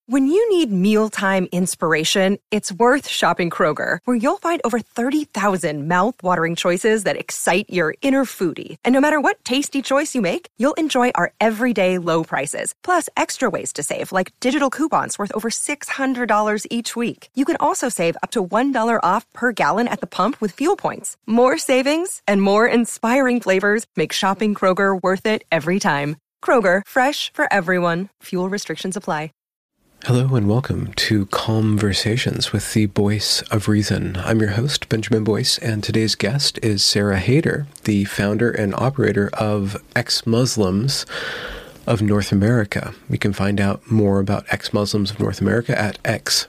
When you need mealtime inspiration, it's worth shopping Kroger, where you'll find over 30,000 mouth-watering choices that excite your inner foodie. And no matter what tasty choice you make, you'll enjoy our everyday low prices, plus extra ways to save, like digital coupons worth over $600 each week. You can also save up to $1 off per gallon at the pump with fuel points. More savings and more inspiring flavors make shopping Kroger worth it every time. Kroger, fresh for everyone. Fuel restrictions apply. Hello and welcome to Conversations with the Voice of Reason. I'm your host, Benjamin Boyce, and today's guest is Sarah Haider, the founder and operator of Ex-Muslims of North America. You can find out more about Ex-Muslims of North America at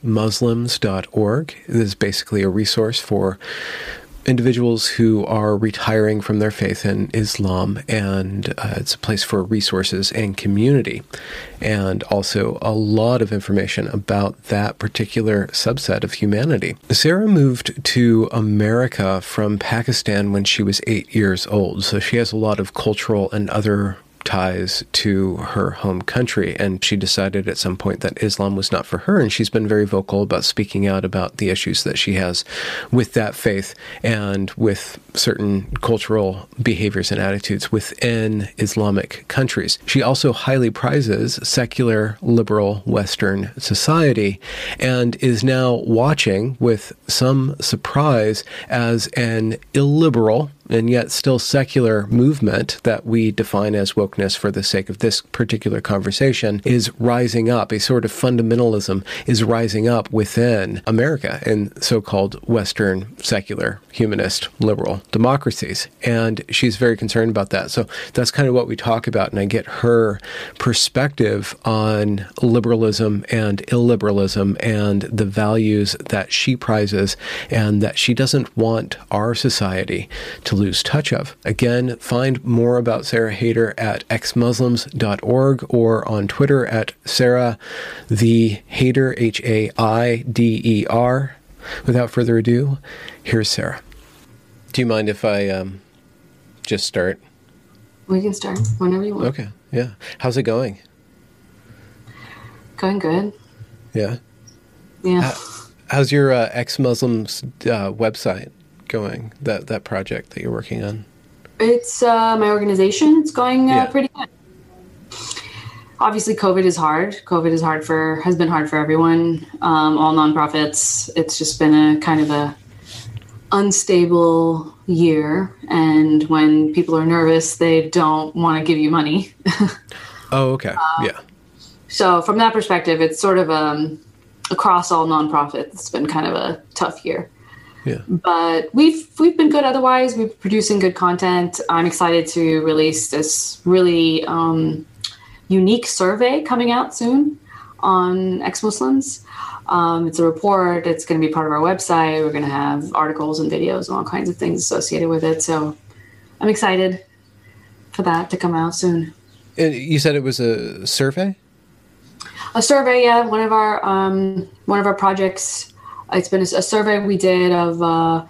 exmuslims.org. It is basically a resource for individuals who are retiring from their faith in Islam, and it's a place for resources and community, and also a lot of information about that particular subset of humanity. Sarah moved to America from Pakistan when she was 8 years old, so she has a lot of cultural and other ties to her home country, and she decided at some point that Islam was not for her, and she's been very vocal about speaking out about the issues that she has with that faith and with certain cultural behaviors and attitudes within Islamic countries. She also highly prizes secular, liberal Western society and is now watching with some surprise as an illiberal and yet still secular movement that we define as wokeness for the sake of this particular conversation is rising up. A sort of fundamentalism is rising up within America and so-called Western secular, humanist, liberal democracies. And she's very concerned about that. So that's kind of what we talk about. And I get her perspective on liberalism and illiberalism and the values that she prizes and that she doesn't want our society to lose touch of. Again, find more about Sarah Haider at exmuslims.org or on Twitter at Sarah the Haider, Haider. Without further ado, here's Sarah. Do you mind if I just start? We can start whenever you want. Okay, yeah. How's it going? Going good. Yeah? Yeah. How's your Ex-Muslims website going, that project that you're working on? It's my organization. It's going pretty good. Obviously, COVID is hard. Has been hard for everyone, all nonprofits. It's just been a kind of a unstable year. And when people are nervous, they don't want to give you money. Oh, okay. Yeah. So from that perspective, it's sort of across all nonprofits, it's been kind of a tough year. Yeah. But we've been good otherwise. We're producing good content. I'm excited to release this really unique survey coming out soon on ex-Muslims. It's a report. It's going to be part of our website. We're going to have articles and videos and all kinds of things associated with it. So I'm excited for that to come out soon. And you said it was a survey? A survey, yeah. One of our projects. It's been a survey we did of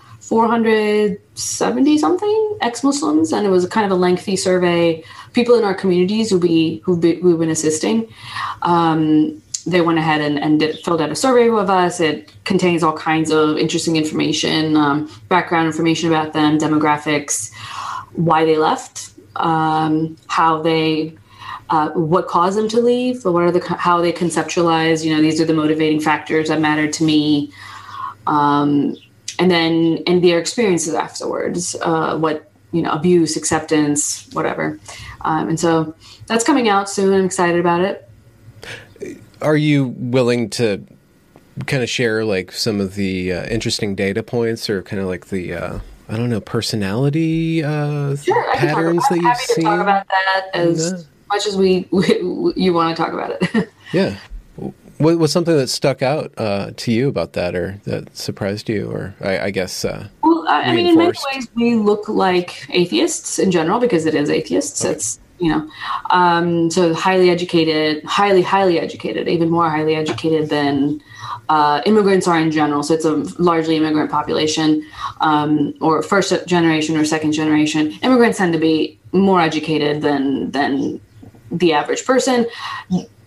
470 something ex-Muslims, and it was kind of a lengthy survey. People in our communities who've been assisting, they went ahead and filled out a survey with us. It contains all kinds of interesting information, background information about them, demographics, why they left, how they. What caused them to leave, or how they conceptualize, these are the motivating factors that mattered to me. And their experiences afterwards, abuse, acceptance, whatever. And so that's coming out soon. I'm excited about it. Are you willing to kind of share like some of the interesting data points or kind of like the, personality patterns that you've seen? Happy to talk about that as much as you want to talk about it. Yeah. What was something that stuck out to you about that, or that surprised you, or I guess in many ways we look like atheists in general, because it is atheists. Okay. It's so highly educated, highly educated, even more highly educated than immigrants are in general. So it's a largely immigrant population, or first generation or second generation. Immigrants tend to be more educated than the average person.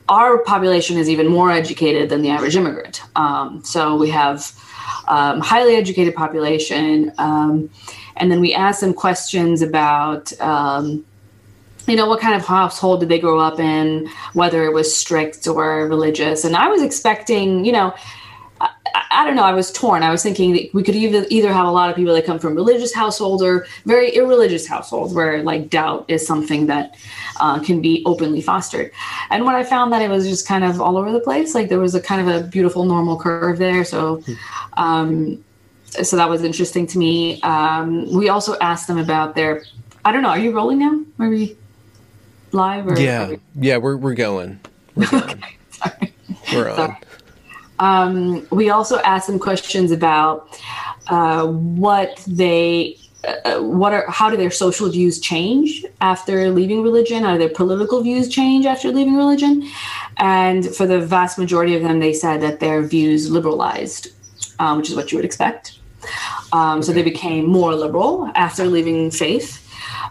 our population is even more educated than the average immigrant. So we have highly educated population. And then we asked them questions about, what kind of household did they grow up in, whether it was strict or religious. And I was expecting, I don't know, I was torn. I was thinking that we could either have a lot of people that come from religious households or very irreligious households where like doubt is something that can be openly fostered. And when I found that it was just kind of all over the place, like there was a kind of a beautiful normal curve there. So so that was interesting to me. We also asked them about their, I don't know, are you rolling now? Are we live? Or yeah, we're going. Okay, sorry. We're on. We also asked them questions about how do their social views change after leaving religion? How do their political views change after leaving religion? And for the vast majority of them, they said that their views liberalized, which is what you would expect. So they became more liberal after leaving faith.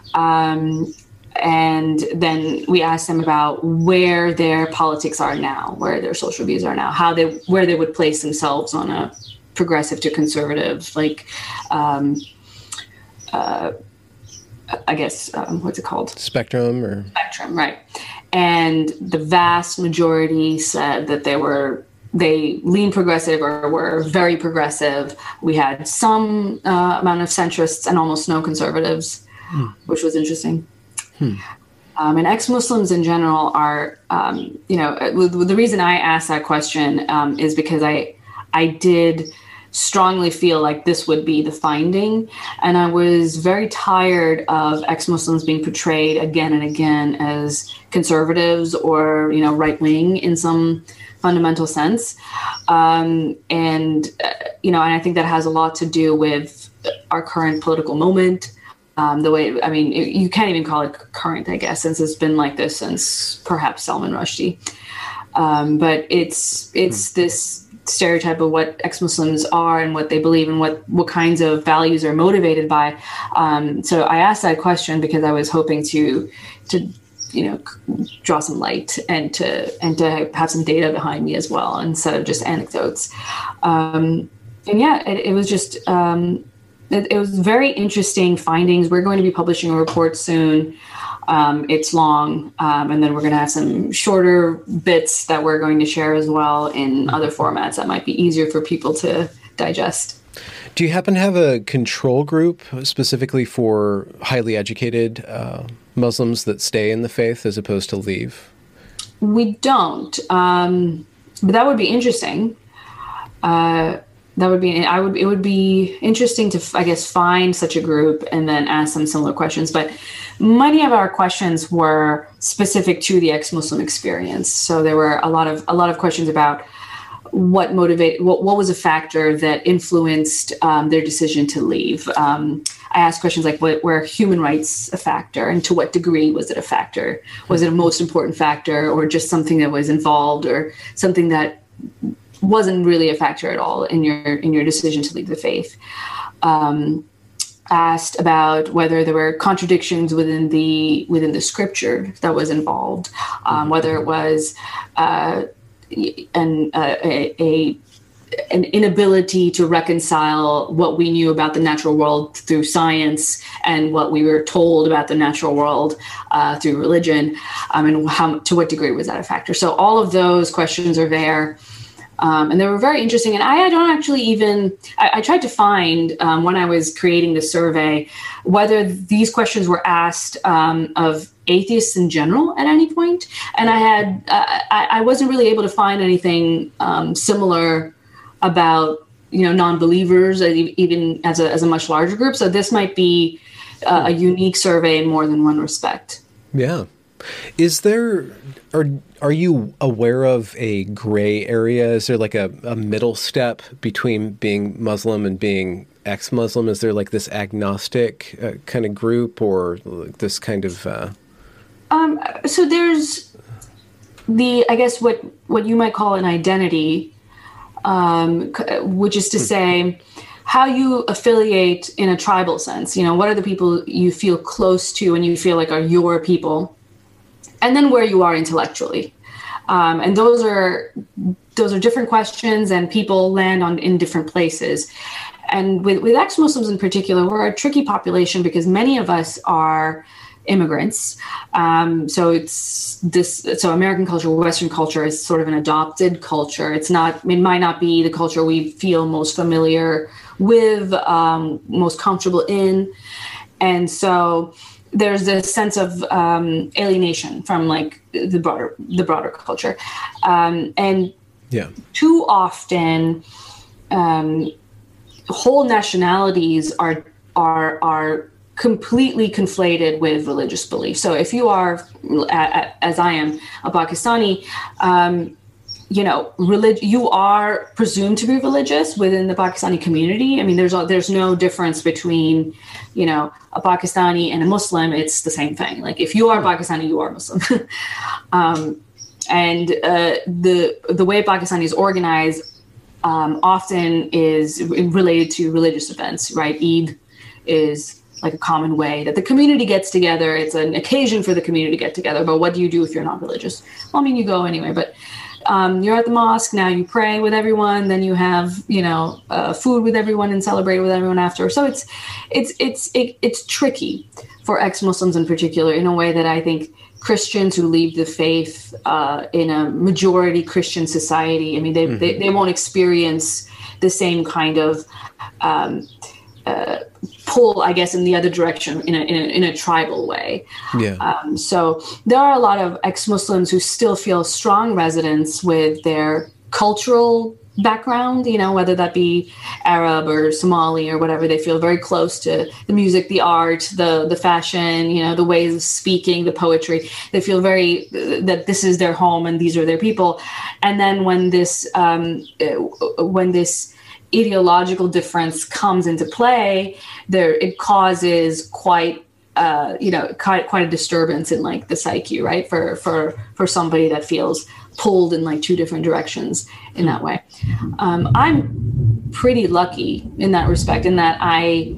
And then we asked them about where their politics are now, where their social views are now, where they would place themselves on a progressive to conservative, like, I guess, what's it called? Spectrum, right. And the vast majority said that they lean progressive or were very progressive. We had some amount of centrists and almost no conservatives, which was interesting. And ex-Muslims in general are, the reason I asked that question is because I did strongly feel like this would be the finding. And I was very tired of ex-Muslims being portrayed again and again as conservatives or, right-wing in some fundamental sense. And I think that has a lot to do with our current political moment. You can't even call it current, I guess, since it's been like this since perhaps Salman Rushdie. But it's this stereotype of what ex-Muslims are and what they believe and what kinds of values are motivated by. So I asked that question because I was hoping to draw some light and to have some data behind me as well instead of just anecdotes. It was just. It was very interesting findings. We're going to be publishing a report soon. It's long, and then we're going to have some shorter bits that we're going to share as well in other formats that might be easier for people to digest. Do you happen to have a control group specifically for highly educated Muslims that stay in the faith as opposed to leave? We don't, but that would be interesting. It would be interesting to, I guess, find such a group and then ask them similar questions. But many of our questions were specific to the ex-Muslim experience. So there were a lot of questions about what was a factor that influenced their decision to leave. I asked questions like, were human rights a factor, and to what degree was it a factor? Was it a most important factor, or just something that was involved, or something that wasn't really a factor at all in your decision to leave the faith? Asked about whether there were contradictions within the scripture that was involved, whether it was an inability to reconcile what we knew about the natural world through science and what we were told about the natural world through religion, and to what degree was that a factor? So all of those questions are there. And they were very interesting. And I don't actually I tried to find when I was creating the survey, whether these questions were asked of atheists in general at any point. And I wasn't really able to find anything similar about, non-believers, even as a much larger group. So this might be a unique survey in more than one respect. Yeah. Are you aware of a gray area? Is there like a middle step between being Muslim and being ex-Muslim? Is there like this agnostic kind of group, or this kind of? So there's I guess what you might call an identity, which is to say how you affiliate in a tribal sense. What are the people you feel close to and you feel like are your people? And then where you are intellectually. And those are different questions, and people land in different places. And with ex-Muslims in particular, we're a tricky population because many of us are immigrants. So American culture, Western culture is sort of an adopted culture. It might not be the culture we feel most familiar with, most comfortable in. And so there's this sense of alienation from like the broader culture. And too often, whole nationalities are completely conflated with religious belief. So if you are, as I am, a Pakistani, you are presumed to be religious within the Pakistani community. I mean, there's no difference between, a Pakistani and a Muslim. It's the same thing. Like if you are Pakistani, you are Muslim. And the way Pakistani is organized often is related to religious events, right? Eid is like a common way that the community gets together. It's an occasion for the community to get together. But what do you do if you're not religious? Well, I mean, you go anyway, but you're at the mosque, now you pray with everyone, then you have, food with everyone and celebrate with everyone after. So it's tricky for ex-Muslims in particular, in a way that I think Christians who leave the faith in a majority Christian society, I mean, they won't experience the same kind of pull, I guess, in the other direction in a tribal way. Yeah. So there are a lot of ex-Muslims who still feel strong resonance with their cultural background, whether that be Arab or Somali or whatever. They feel very close to the music, the art, the fashion, the ways of speaking, the poetry. They feel very that this is their home and these are their people. And then when this ideological difference comes into play, it causes quite a disturbance in like the psyche, right? For somebody that feels pulled in like two different directions in that way. I'm pretty lucky in that respect, in that I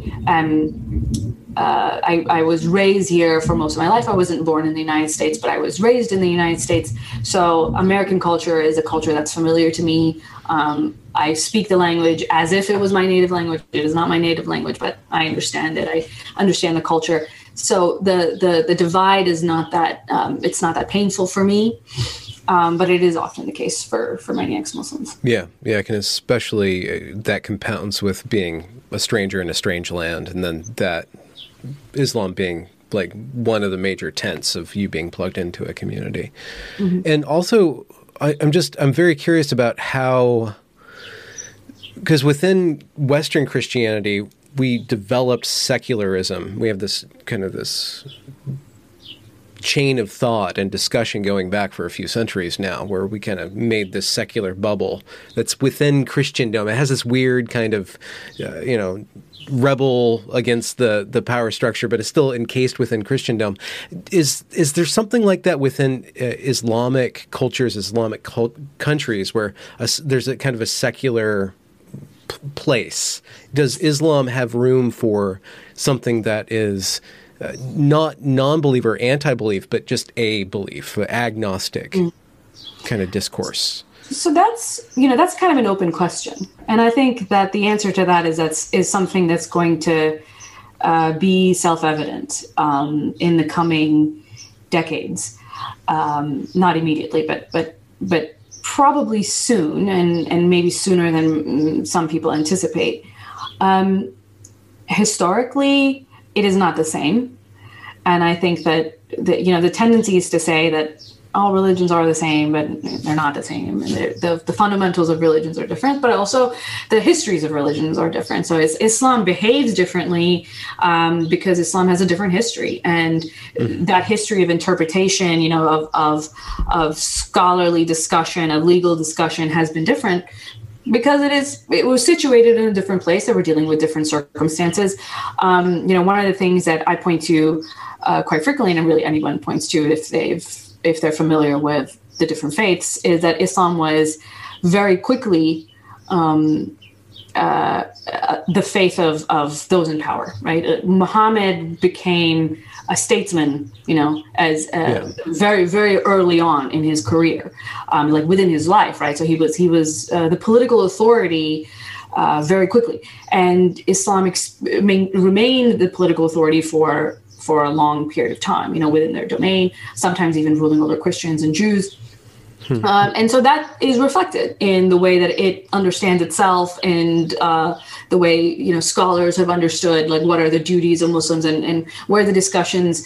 was raised here for most of my life. I wasn't born in the United States, but I was raised in the United States. So American culture is a culture that's familiar to me. I speak the language as if it was my native language. It is not my native language, but I understand it. I understand the culture. So the divide is not that, it's not that painful for me. But it is often the case for many ex-Muslims. Yeah, I can especially, that compounds with being a stranger in a strange land, and then that Islam being like one of the major tents of you being plugged into a community. Mm-hmm. And also, I'm very curious about how, because within Western Christianity, we developed secularism. We have this chain of thought and discussion going back for a few centuries now, where we kind of made this secular bubble that's within Christendom. It has this weird kind of, rebel against the power structure, but it's still encased within Christendom. Is there something like that within Islamic cultures, Islamic countries, where there's a kind of a secular place? Does Islam have room for something that is not non-believer, anti-belief, but just a belief, agnostic kind of discourse? So that's kind of an open question. And I think that the answer to that is something that's going to be self-evident in the coming decades. Not immediately, but probably soon, and maybe sooner than some people anticipate. Historically, it is not the same. And I think that the tendency is to say that all religions are the same, but they're not the same. The fundamentals of religions are different, but also the histories of religions are different. So Islam behaves differently because Islam has a different history, and that history of interpretation, of scholarly discussion, of legal discussion, has been different because it was situated in a different place. That we're dealing with different circumstances. One of the things that I point to quite frequently, and really anyone points to if they're familiar with the different faiths, is that Islam was very quickly the faith of those in power, right? Muhammad became a statesman, as very, very early on in his career, like within his life, right? So he was the political authority very quickly, and Islam remained the political authority for a long period of time, within their domain, sometimes even ruling over Christians and Jews. And so that is reflected in the way that it understands itself and the way, scholars have understood, like, what are the duties of Muslims and where the discussions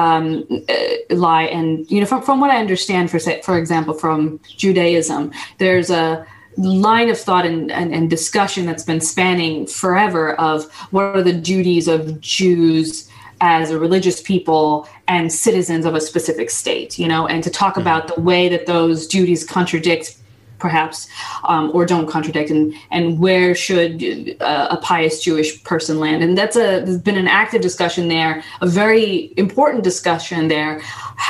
lie. And, from what I understand, for example, from Judaism, there's a line of thought and discussion that's been spanning forever of what are the duties of Jews as a religious people and citizens of a specific state, and to talk about the way that those duties contradict, perhaps, or don't contradict, and where should a pious Jewish person land. And there's been an active discussion there, a very important discussion there.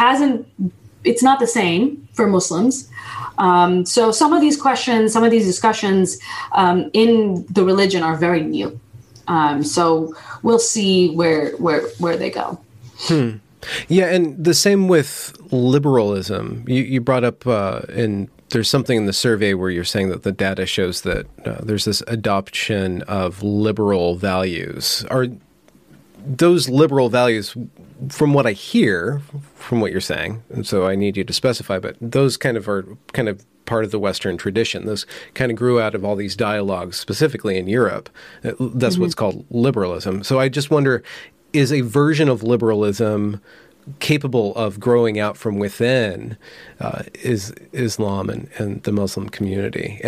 It's not the same for Muslims. So some of these questions, some of these discussions in the religion are very new. So we'll see where they go. Yeah, and the same with liberalism. You brought up, there's something in the survey where you're saying that the data shows that there's this adoption of liberal values. Are those liberal values, from what I hear, from what you're saying, and so I need you to specify, but those are part of the Western tradition. Those kind of grew out of all these dialogues, specifically in Europe. That's what's called liberalism. So I just wonder, is a version of liberalism capable of growing out from within is Islam and the Muslim community?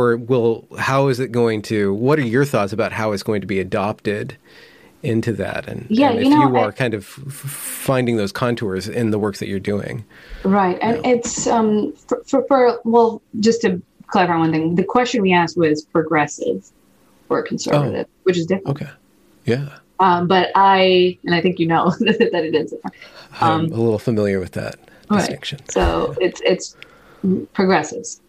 How is it going to, what are your thoughts about how it's going to be adopted into that? And if you are kind of finding those contours in the work that you're doing. Right. And it's, just to clarify one thing, the question we asked was progressive or conservative, which is different. Okay. Yeah. But I think that it is different. I'm a little familiar with that distinction. Right. So it's progressives.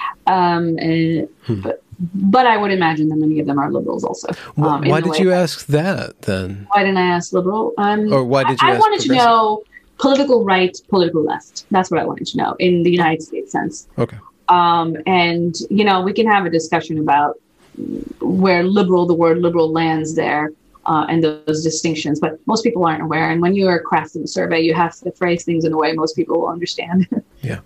But I would imagine that many of them are liberals also. Why did you ask that then? Why didn't I ask liberal? Or why did you ask I wanted to know political right, political left. That's what I wanted to know in the United States sense. Okay. And, we can have a discussion about where the word liberal lands there and those distinctions. But most people aren't aware. And when you are crafting a survey, you have to phrase things in a way most people will understand. Yeah.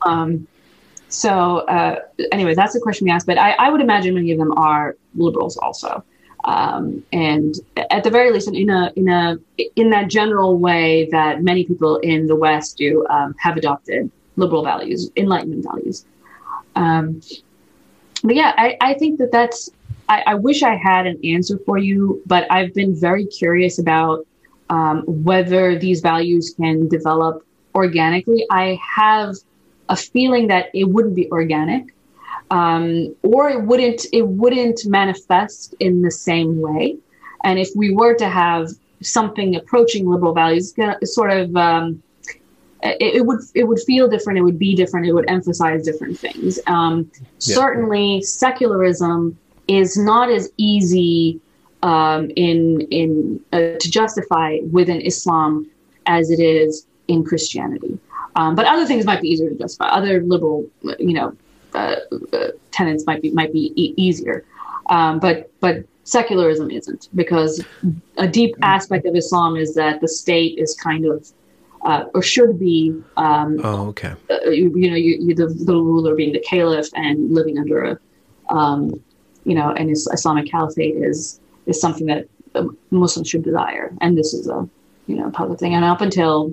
So anyway, that's the question we asked. But I would imagine many of them are liberals also. And at the very least, in that general way that many people in the West do, have adopted liberal values, Enlightenment values. But yeah, I think that's, I wish I had an answer for you, but I've been very curious about whether these values can develop organically. I have a feeling that it wouldn't be organic, or it wouldn't manifest in the same way. And if we were to have something approaching liberal values, sort of, it would feel different. It would be different. It would emphasize different things. Certainly, secularism is not as easy to justify within Islam as it is in Christianity. But other things might be easier to justify. Other liberal, tenets might be easier. But secularism isn't, because a deep aspect of Islam is that the state is kind of, or should be, okay. The ruler being the caliph and living under an Islamic caliphate is something that Muslims should desire. And this is a, public thing. And up until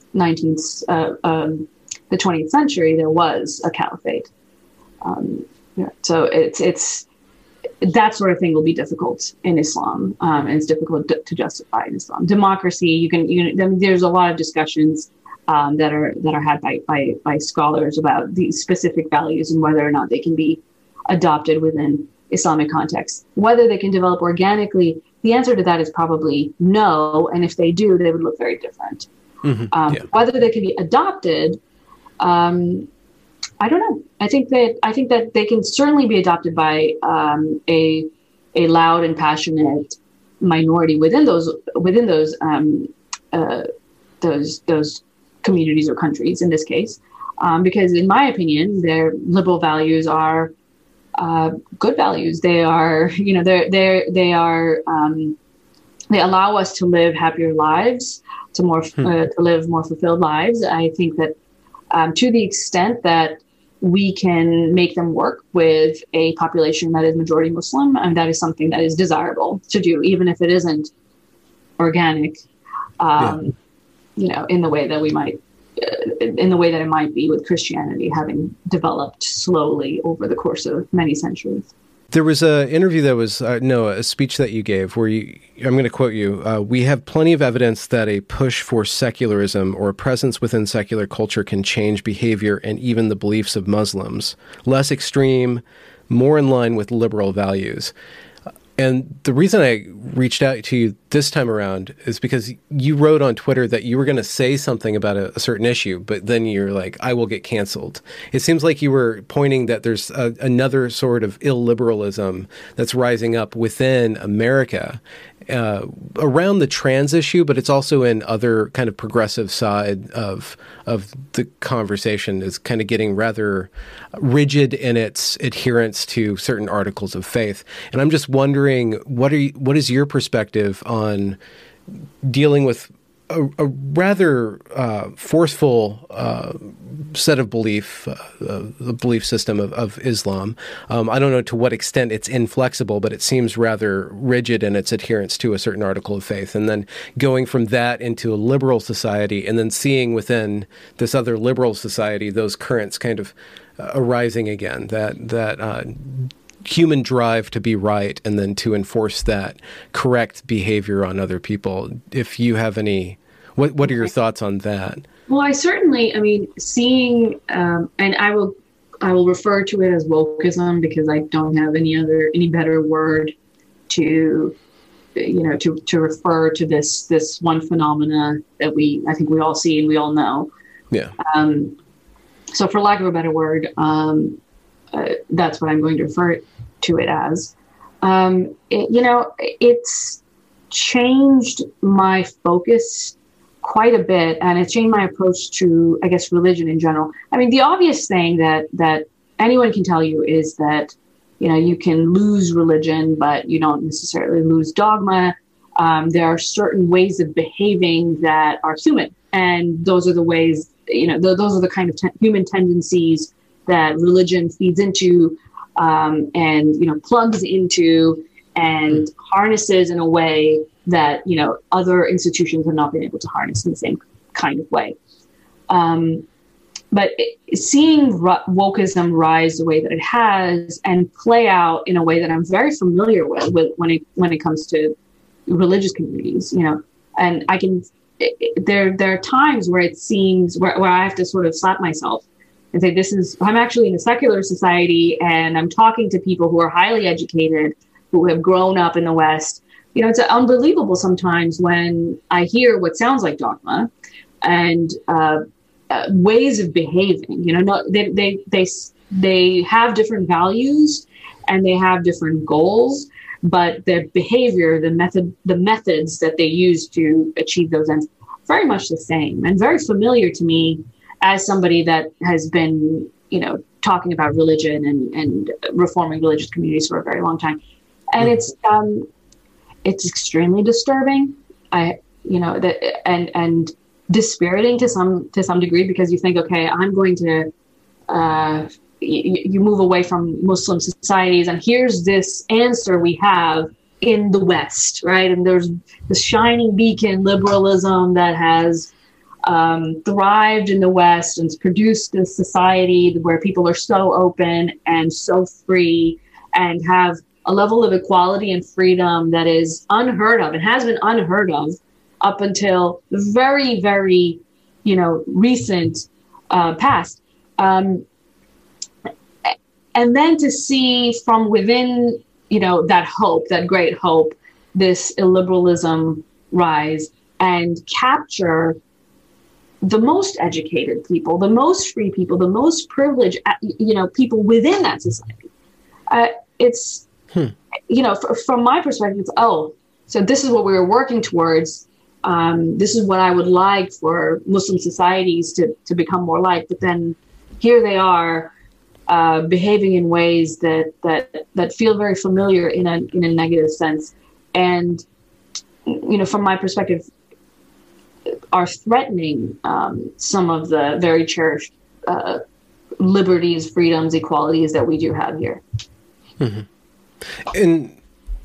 the 20th century, there was a caliphate. So it's that sort of thing will be difficult in Islam, and it's difficult to justify in Islam. Democracy, there's a lot of discussions that are had by scholars about these specific values and whether or not they can be adopted within Islamic context. Whether they can develop organically, the answer to that is probably no. And if they do, they would look very different. Whether they can be adopted, I don't know. I think that they can certainly be adopted by a loud and passionate minority within those communities or countries in this case, because in my opinion, their liberal values are good values. They are, they allow us to live happier lives, to live more fulfilled lives. I think that to the extent that we can make them work with a population that is majority Muslim, and that is something that is desirable to do, even if it isn't organic, in the way that we might, in the way that it might be with Christianity having developed slowly over the course of many centuries. There was an interview that was, a speech that you gave where I'm going to quote you, we have plenty of evidence that a push for secularism or a presence within secular culture can change behavior and even the beliefs of Muslims, less extreme, more in line with liberal values. And the reason I reached out to you this time around is because you wrote on Twitter that you were going to say something about a certain issue, but then you're like, I will get canceled. It seems like you were pointing that there's another sort of illiberalism that's rising up within America around the trans issue, but it's also in other kind of progressive side of the conversation is kind of getting rather rigid in its adherence to certain articles of faith. And I'm just wondering, what is your perspective on dealing with a rather forceful set of belief, the belief system of Islam? I don't know to what extent it's inflexible, but it seems rather rigid in its adherence to a certain article of faith. And then going from that into a liberal society, and then seeing within this other liberal society those currents kind of arising again, that human drive to be right and then to enforce that correct behavior on other people. If you have any, what are your thoughts on that? Well, seeing, and I will refer to it as wokeism because I don't have any better word to refer to this one phenomena that I think we all see and we all know. Yeah. So for lack of a better word, that's what I'm going to refer to it as. It's changed my focus quite a bit, and it's changed my approach to, I guess, religion in general. I mean, the obvious thing that anyone can tell you is that, you can lose religion, but you don't necessarily lose dogma. There are certain ways of behaving that are human, and those are the ways, those are the kind of human tendencies that religion feeds into, and plugs into and harnesses in a way that other institutions have not been able to harness in the same kind of way. But seeing wokeism rise the way that it has and play out in a way that I'm very familiar with when it comes to religious communities, and I can. There are times where it seems where I have to sort of slap myself and say, I'm actually in a secular society and I'm talking to people who are highly educated, who have grown up in the West. It's unbelievable sometimes when I hear what sounds like dogma and ways of behaving. They have different values and they have different goals, but their behavior, the methods that they use to achieve those ends, very much the same and very familiar to me as somebody that has been, talking about religion and reforming religious communities for a very long time. And it's extremely disturbing. And dispiriting to some degree, because you think, okay, I'm going to, you move away from Muslim societies, and here's this answer we have in the West, right? And there's this shining beacon liberalism that has thrived in the West and produced this society where people are so open and so free and have a level of equality and freedom that is unheard of and has been unheard of up until the very, very, recent past. And then to see from within, that hope, that great hope, this illiberalism rise and capture the most educated people, the most free people, the most privileged, people within that society. from my perspective, it's, oh, so this is what we were working towards. This is what I would like for Muslim societies to become more like. But then here they are behaving in ways that feel very familiar in a negative sense. And, from my perspective, are threatening some of the very cherished liberties, freedoms, equalities that we do have here. Mm-hmm. And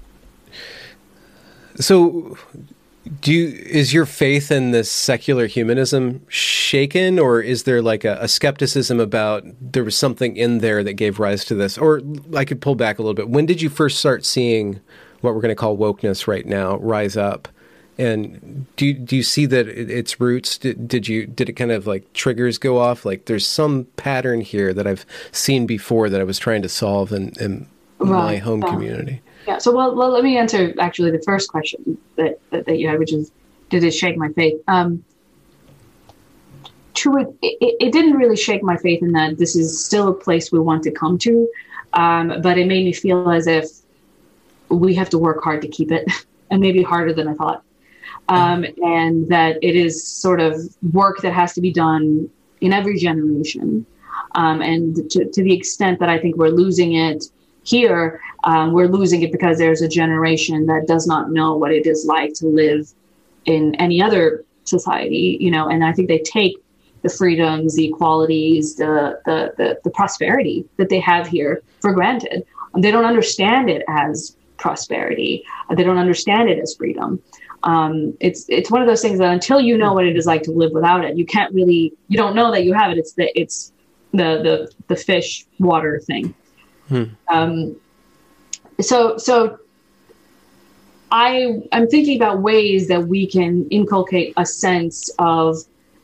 so is your faith in this secular humanism shaken, or is there like a skepticism about there was something in there that gave rise to this? Or I could pull back a little bit. When did you first start seeing what we're going to call wokeness right now rise up? And do you see that its roots? Did it kind of like triggers go off? Like there's some pattern here that I've seen before that I was trying to solve in my home community. Yeah. So, well, let me answer actually the first question that you had, which is, did it shake my faith? It didn't really shake my faith in that this is still a place we want to come to. But it made me feel as if we have to work hard to keep it, and maybe harder than I thought. And that it is sort of work that has to be done in every generation. And to the extent that I think we're losing it here, we're losing it because there's a generation that does not know what it is like to live in any other society, and I think they take the freedoms, the equalities, the prosperity that they have here for granted. They don't understand it as prosperity. They don't understand it as freedom. It's one of those things that until you know what it is like to live without it, you don't know that you have it. It's the fish water thing. So I'm thinking about ways that we can inculcate a sense of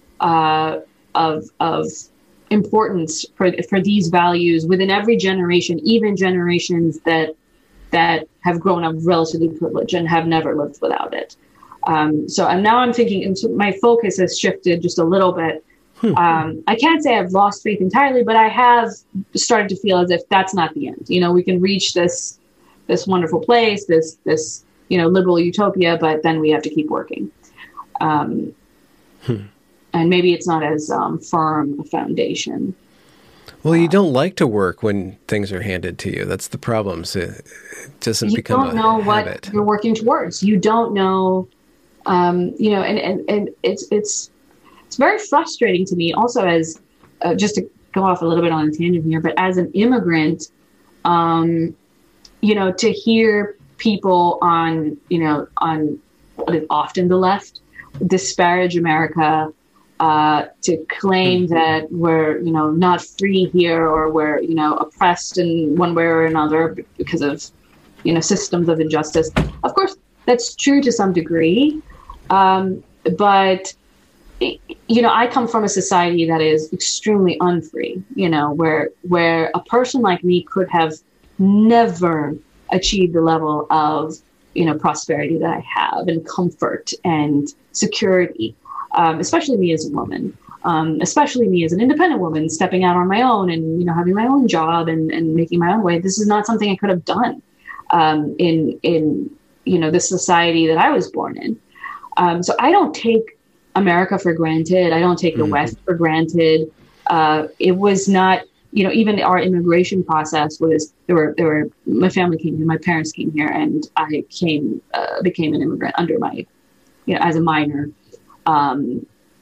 importance for these values within every generation, even generations that have grown up relatively privileged and have never lived without it. Now I'm thinking, and so my focus has shifted just a little bit. I can't say I've lost faith entirely, but I have started to feel as if that's not the end. We can reach this wonderful place, this liberal utopia, but then we have to keep working. And maybe it's not as firm a foundation. Well, you don't like to work when things are handed to you. That's the problem. So it doesn't become a habit. You don't know what you're working towards. You don't know, and it's very frustrating to me also as, just to go off a little bit on a tangent here, but as an immigrant, to hear people on what is often the left disparage America, to claim that we're, not free here, or we're, oppressed in one way or another because of, systems of injustice. Of course, that's true to some degree. But, I come from a society that is extremely unfree, where a person like me could have never achieved the level of, prosperity that I have, and comfort and security. Especially me as a woman, especially me as an independent woman, stepping out on my own and, having my own job and making my own way. This is not something I could have done in the society that I was born in. So I don't take America for granted. I don't take the West for granted. It was not, even our immigration process was, my family came here, my parents came here, and I became an immigrant under my, as a minor. I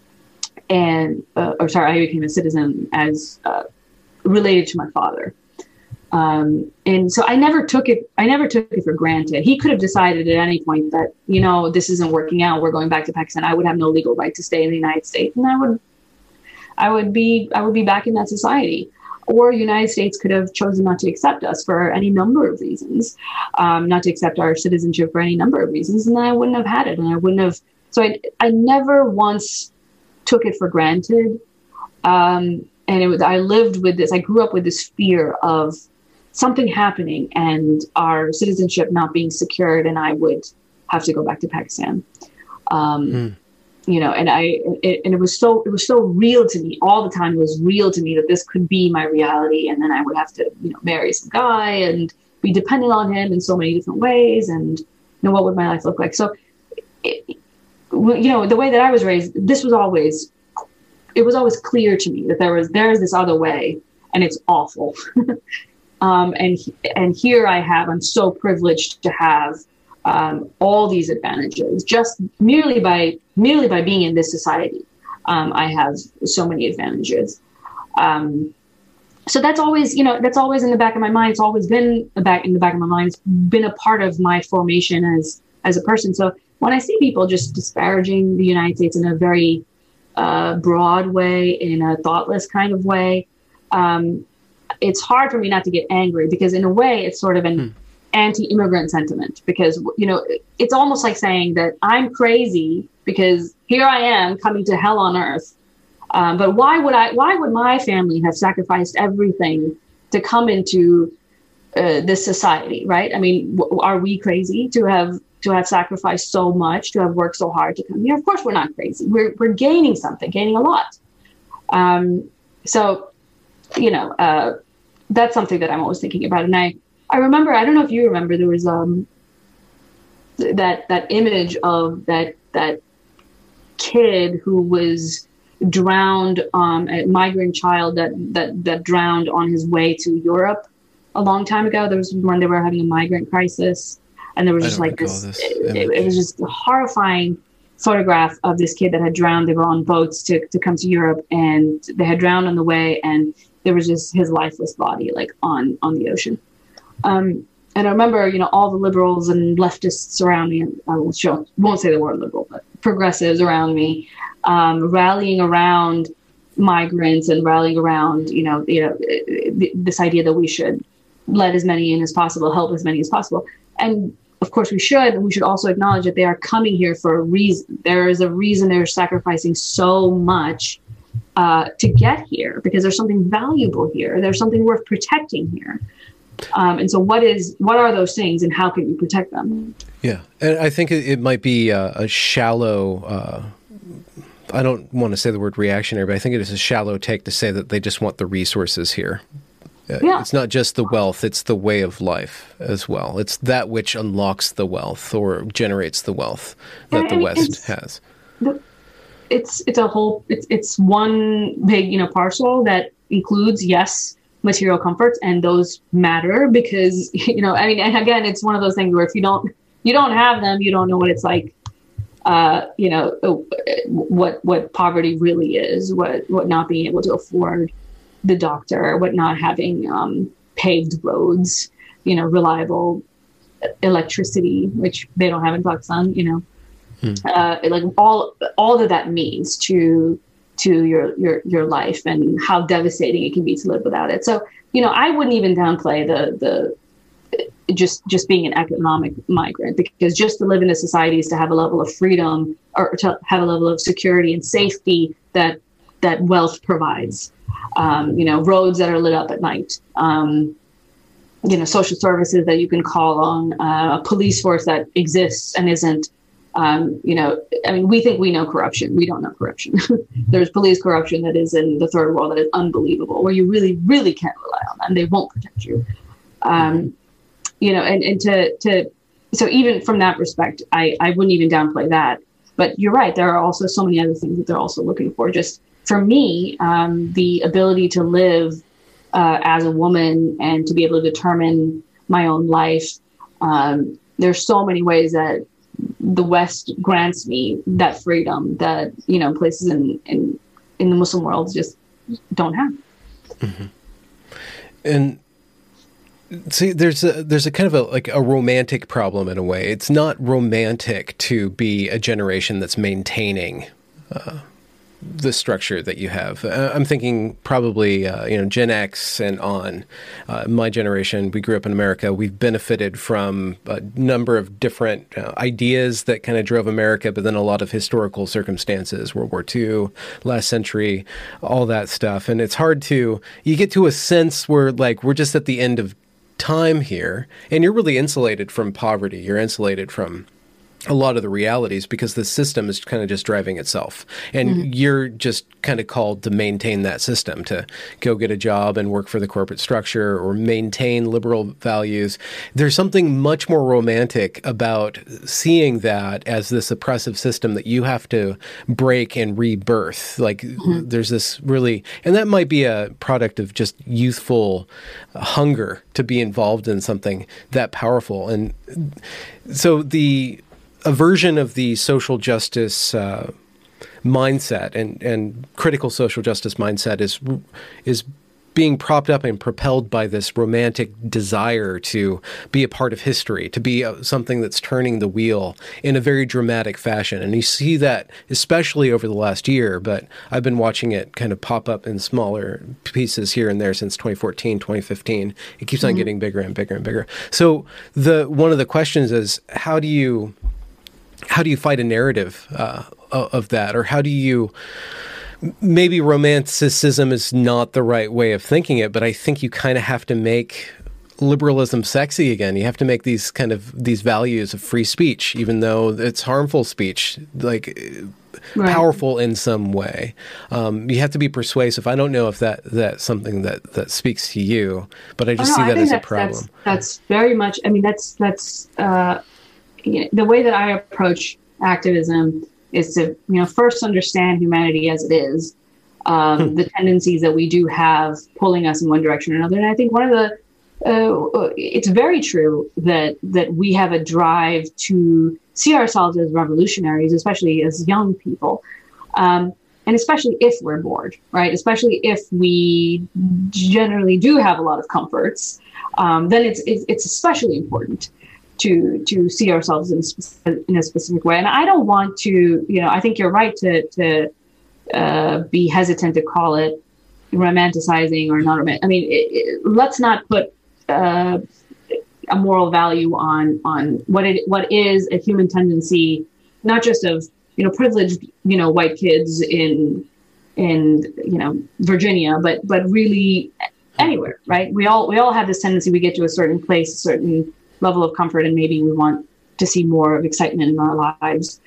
became a citizen as related to my father. And so I never took it for granted. He could have decided at any point that, this isn't working out, we're going back to Pakistan. I would have no legal right to stay in the United States, and I would be back in that society. Or the United States could have chosen not to accept us for any number of reasons, not to accept our citizenship for any number of reasons, and then I wouldn't have had it, and I wouldn't have. So I never once took it for granted. And I lived with this, I grew up with this fear of something happening and our citizenship not being secured, and I would have to go back to Pakistan. And it was so real to me all the time. It was real to me that this could be my reality. And then I would have to, marry some guy and be dependent on him in so many different ways, and what would my life look like? So, the way that I was raised, it was always clear to me that there is this other way, and it's awful. And here I'm so privileged to have all these advantages just merely by being in this society. I have so many advantages. So that's always in the back of my mind. It's always been in the back of my mind. It's been a part of my formation as a person. So when I see people just disparaging the United States in a very broad way, in a thoughtless kind of way, it's hard for me not to get angry, because in a way it's sort of an anti-immigrant sentiment, because, it's almost like saying that I'm crazy because here I am coming to hell on earth. But why would my family have sacrificed everything to come into this society, right? I mean, are we crazy to have sacrificed so much, to have worked so hard to come here? Of course we're not crazy. We're gaining a lot. So, that's something that I'm always thinking about. And I remember, I don't know if you remember, there was that image of that kid who was drowned, a migrant child that drowned on his way to Europe a long time ago. There was when they were having a migrant crisis, and there was just like this. It was just a horrifying photograph of this kid that had drowned. They were on boats to come to Europe, and they had drowned on the way, and there was just his lifeless body like on the ocean. And I remember, all the liberals and leftists around me, and I won't say the word liberal, but progressives around me, rallying around migrants and rallying around, this idea that we should let as many in as possible, help as many as possible. And of course we should, and we should also acknowledge that they are coming here for a reason. There is a reason they're sacrificing so much to get here, because there's something valuable here. There's something worth protecting here. And so what are those things, and how can you protect them? Yeah. And I think it might be a shallow, I don't want to say the word reactionary, but I think it is a shallow take to say that they just want the resources here. Yeah. It's not just the wealth, it's the way of life as well. It's that which unlocks the wealth or generates the wealth that the West has. It's one big, parcel that includes, yes, material comforts, and those matter because, and again, it's one of those things where if you don't have them, you don't know what it's like, what poverty really is, what not being able to afford the doctor, what not having paved roads, reliable electricity, which they don't have in Pakistan, like all that means to your life, and how devastating it can be to live without it. So, I wouldn't even downplay the just being an economic migrant, because just to live in a society is to have a level of freedom, or to have a level of security and safety that wealth provides. Roads that are lit up at night, social services that you can call on, a police force that exists and isn't, we think we know corruption. We don't know corruption. There's police corruption that is in the third world that is unbelievable, where you really, really can't rely on them. They won't protect you. So even from that respect, I wouldn't even downplay that. But you're right. There are also so many other things that they're also looking for. Just for me, the ability to live as a woman and to be able to determine my own life. There's so many ways that the West grants me that freedom that, places in the Muslim world just don't have. Mm-hmm. And see, there's a kind of a romantic problem in a way. It's not romantic to be a generation that's maintaining the structure that you have. I'm thinking probably, Gen X and on. My generation, we grew up in America. We've benefited from a number of different ideas that kind of drove America, but then a lot of historical circumstances, World War II, last century, all that stuff. And it's hard you get to a sense where we're just at the end of time here, and you're really insulated from poverty. You're insulated from a lot of the realities, because the system is kind of just driving itself. And you're just kind of called to maintain that system, to go get a job and work for the corporate structure or maintain liberal values. There's something much more romantic about seeing that as this oppressive system that you have to break and rebirth. Like there's this really, and that might be a product of just youthful hunger to be involved in something that powerful. And so a version of the social justice mindset and critical social justice mindset is being propped up and propelled by this romantic desire to be a part of history, to be something that's turning the wheel in a very dramatic fashion. And you see that especially over the last year, but I've been watching it kind of pop up in smaller pieces here and there since 2014, 2015. It keeps on getting bigger and bigger and bigger. So one of the questions is, how do you fight a narrative of that? Or how do you, maybe romanticism is not the right way of thinking it, but I think you kind of have to make liberalism sexy again. You have to make these values of free speech, even though it's harmful speech, like powerful in some way. You have to be persuasive. I don't know if that's something that speaks to you, but I just see that as a problem. That's very much, I mean, that's the way that I approach activism is to, first understand humanity as it is, the tendencies that we do have pulling us in one direction or another. And I think one of it's very true that we have a drive to see ourselves as revolutionaries, especially as young people. And especially if we're bored, right? Especially if we generally do have a lot of comforts, then it's especially important to see ourselves in a specific way. And I don't want to, I think you're right to be hesitant to call it romanticizing or not romantic. I mean, let's not put a moral value on what is a human tendency, not just of privileged white kids in Virginia, but really anywhere, right? We all have this tendency. We get to a certain place, a certain level of comfort, and maybe we want to see more of excitement in our lives.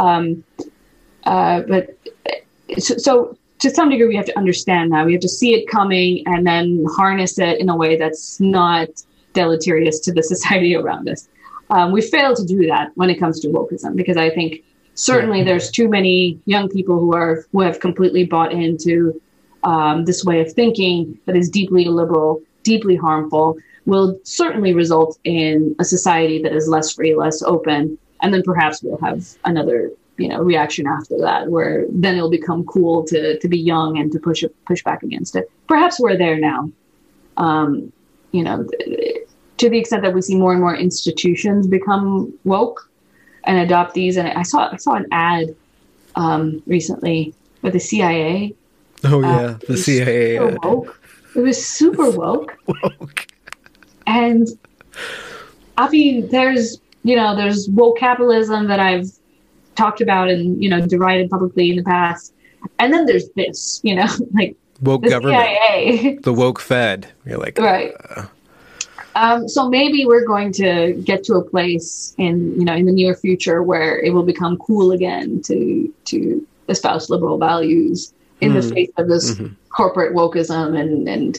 But so to some degree, we have to understand that. We have to see it coming and then harness it in a way that's not deleterious to the society around us. We fail to do that when it comes to wokeism, because I think certainly there's too many young people who have completely bought into this way of thinking that is deeply illiberal, deeply harmful, will certainly result in a society that is less free, less open, and then perhaps we'll have another reaction after that, where then it'll become cool to be young and to push back against it. Perhaps we're there now. To the extent that we see more and more institutions become woke and adopt these. And I saw an ad recently with the CIA. Oh yeah, the CIA. Woke. It was super woke. Woke. And I mean, there's woke capitalism that I've talked about and derided publicly in the past, and then there's this, like woke the government, CIA. the woke Fed. You're like, right. So maybe we're going to get to a place in the near future where it will become cool again to espouse liberal values in the face of this corporate wokeism and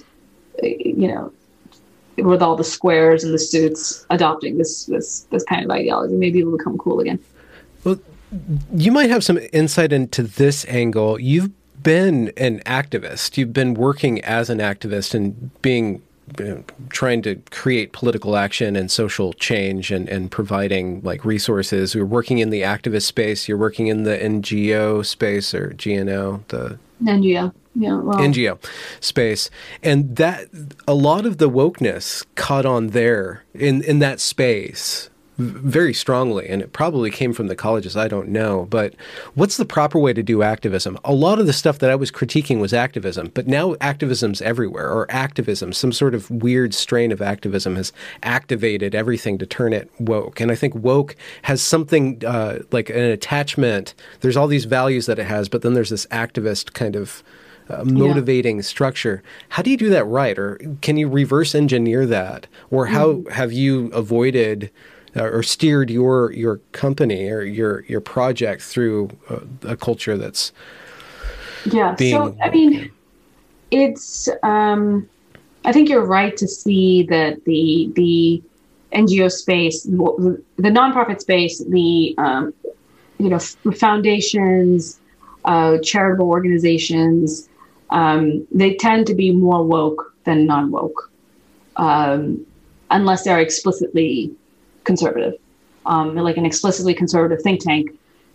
with all the squares and the suits adopting this kind of ideology. Maybe it'll become cool again. Well, you might have some insight into this angle. You've been an activist. You've been working as an activist and trying to create political action and social change and providing like resources. You're working in the activist space. You're working in the NGO space, or GNO, the NGO. Yeah, well. NGO space. And that a lot of the wokeness caught on there in that space very strongly, and it probably came from the colleges. I don't know, but what's the proper way to do activism? A lot of the stuff that I was critiquing was activism, but now activism's everywhere, or activism, some sort of weird strain of activism has activated everything to turn it woke. And I think woke has something like an attachment. There's all these values that it has, but then there's this activist kind of motivating structure. How do you do that right? Or can you reverse engineer that? Or how have you avoided or steered your company or your project through a culture that's So I mean, it's I think you're right to see that the NGO space, the nonprofit space, the foundations, charitable organizations, they tend to be more woke than non-woke, unless they're explicitly conservative, like an explicitly conservative think tank.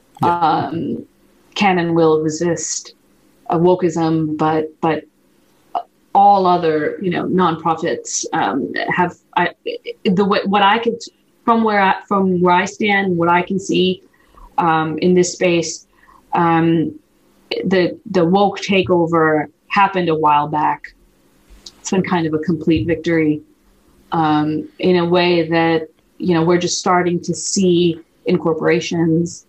Can and will resist wokeism, but all other nonprofits have what I could from where I stand, what I can see in this space. The woke takeover happened a while back. It's been kind of a complete victory in a way that we're just starting to see in corporations,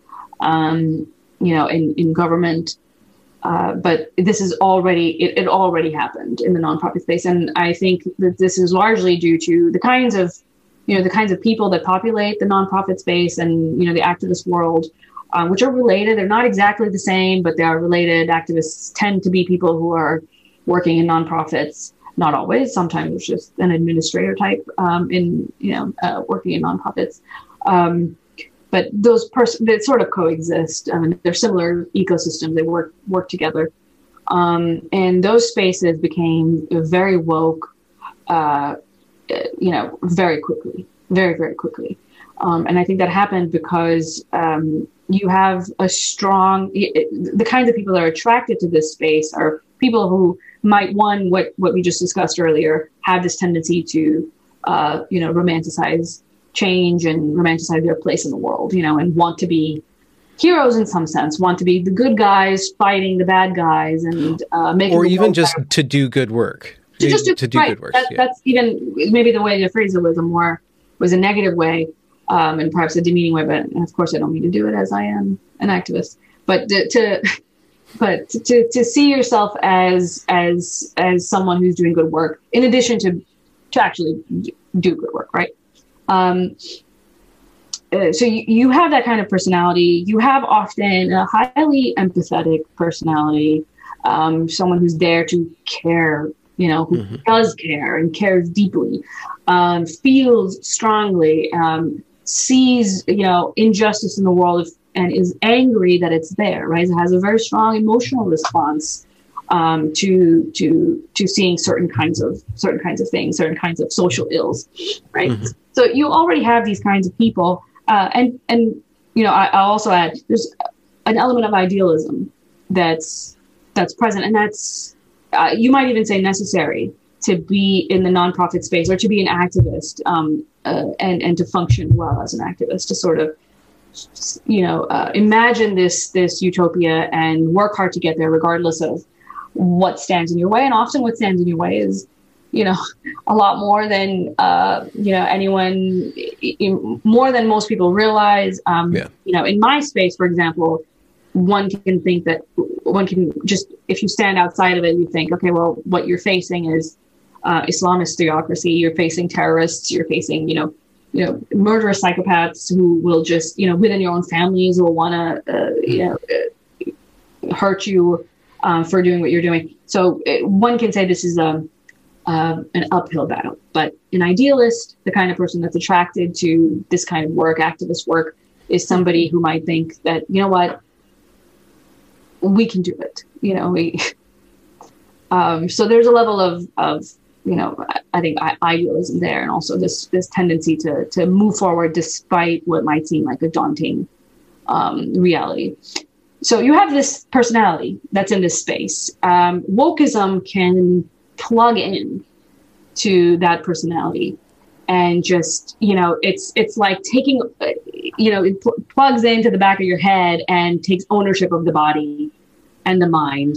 in government. But this is it already happened in the nonprofit space, and I think that this is largely due to the kinds of people that populate the nonprofit space and the activist world, which are related. They're not exactly the same, but they are related. Activists tend to be people who are working in nonprofits. Not always. Sometimes it's just an administrator type working in nonprofits. But they sort of coexist. They're similar ecosystems. They work together. And those spaces became very woke, very quickly, very, very quickly. And I think that happened because you have the kinds of people that are attracted to this space are people who might, what we just discussed earlier, have this tendency to, romanticize change and romanticize their place in the world, and want to be heroes in some sense, want to be the good guys fighting the bad guys and making, or even just better. To do good work. To do good work. That's even maybe the way to phrase it was a negative way, and perhaps a demeaning way. But of course, I don't mean to do it as I am an activist. But to see yourself as someone who's doing good work, in addition to actually do good work, right? So you have that kind of personality. You have often a highly empathetic personality, someone who's there to care, who does care and cares deeply, feels strongly, sees, injustice in the world and is angry that it's there, right? It has a very strong emotional response to seeing certain kinds of things, certain kinds of social ills, right? Mm-hmm. So you already have these kinds of people, and I'll also add there's an element of idealism that's present, and that's you might even say necessary to be in the nonprofit space or to be an activist, and to function well as an activist, to sort of imagine this utopia and work hard to get there, regardless of what stands in your way. And often what stands in your way is, a lot more than, anyone, more than most people realize. In my space, for example, one can just, if you stand outside of it, you think, okay, well, what you're facing is Islamist theocracy. You're facing terrorists. You're facing, murderous psychopaths who will just, within your own families will want to, hurt you for doing what you're doing. So one can say this is an uphill battle. But an idealist, the kind of person that's attracted to this kind of work, activist work, is somebody who might think that, we can do it. So there's a level of I think idealism there, and also this tendency to move forward despite what might seem like a daunting reality. So you have this personality that's in this space. Wokeism can plug in to that personality, and just it's like taking it plugs into the back of your head and takes ownership of the body and the mind,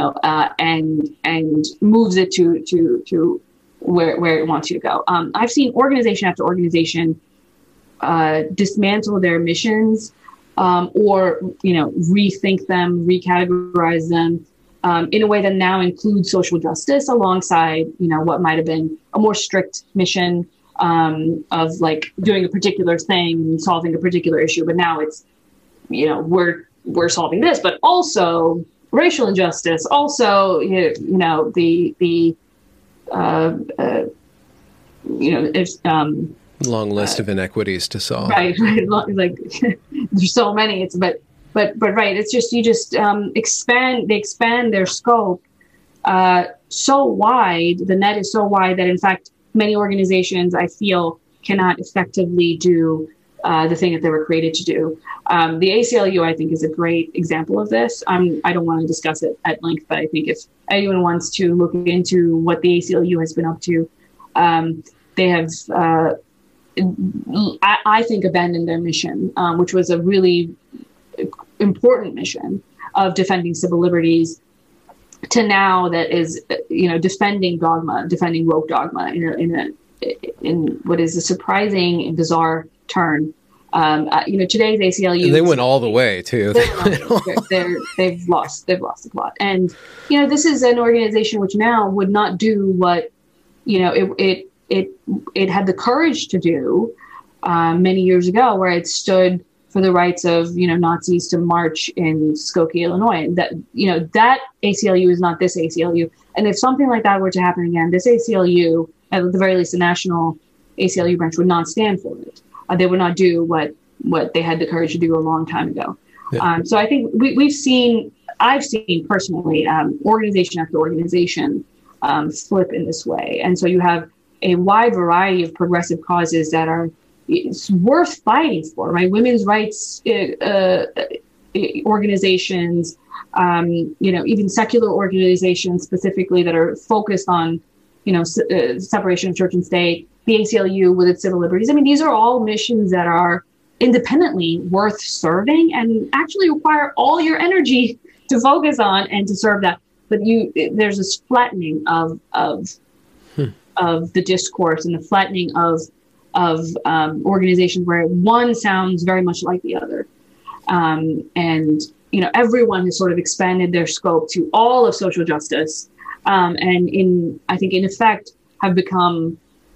and moves it to where it wants you to go. I've seen organization after organization dismantle their missions, or rethink them, recategorize them in a way that now includes social justice alongside what might have been a more strict mission, of like doing a particular thing and solving a particular issue. But now it's, we're solving this, but also racial injustice, also, long list of inequities to solve. Right. Like there's so many. But right. It's just, they expand their scope so wide. The net is so wide that in fact, many organizations I feel cannot effectively do the thing that they were created to do. The ACLU, I think, is a great example of this. I don't want to discuss it at length, but I think if anyone wants to look into what the ACLU has been up to, they have, I think, abandoned their mission, which was a really important mission of defending civil liberties, to now that is, defending woke dogma in what is a surprising and bizarre turn. Today's ACLU. And they went all the way too. They've lost the plot. And this is an organization which now would not do what it had the courage to do many years ago, where it stood for the rights of Nazis to march in Skokie, Illinois. That that ACLU is not this ACLU. And if something like that were to happen again, this ACLU, at the very least, the national ACLU branch, would not stand for it. They would not do what they had the courage to do a long time ago. Yeah. So I think I've seen personally, organization after organization flip in this way. And so you have a wide variety of progressive causes that are worth fighting for, right? Women's rights organizations, even secular organizations specifically that are focused on, separation of church and state, the ACLU with its civil liberties. I mean, these are all missions that are independently worth serving and actually require all your energy to focus on and to serve that. But there's this flattening of the discourse and the flattening of organizations where one sounds very much like the other. And everyone has sort of expanded their scope to all of social justice. And I think in effect have become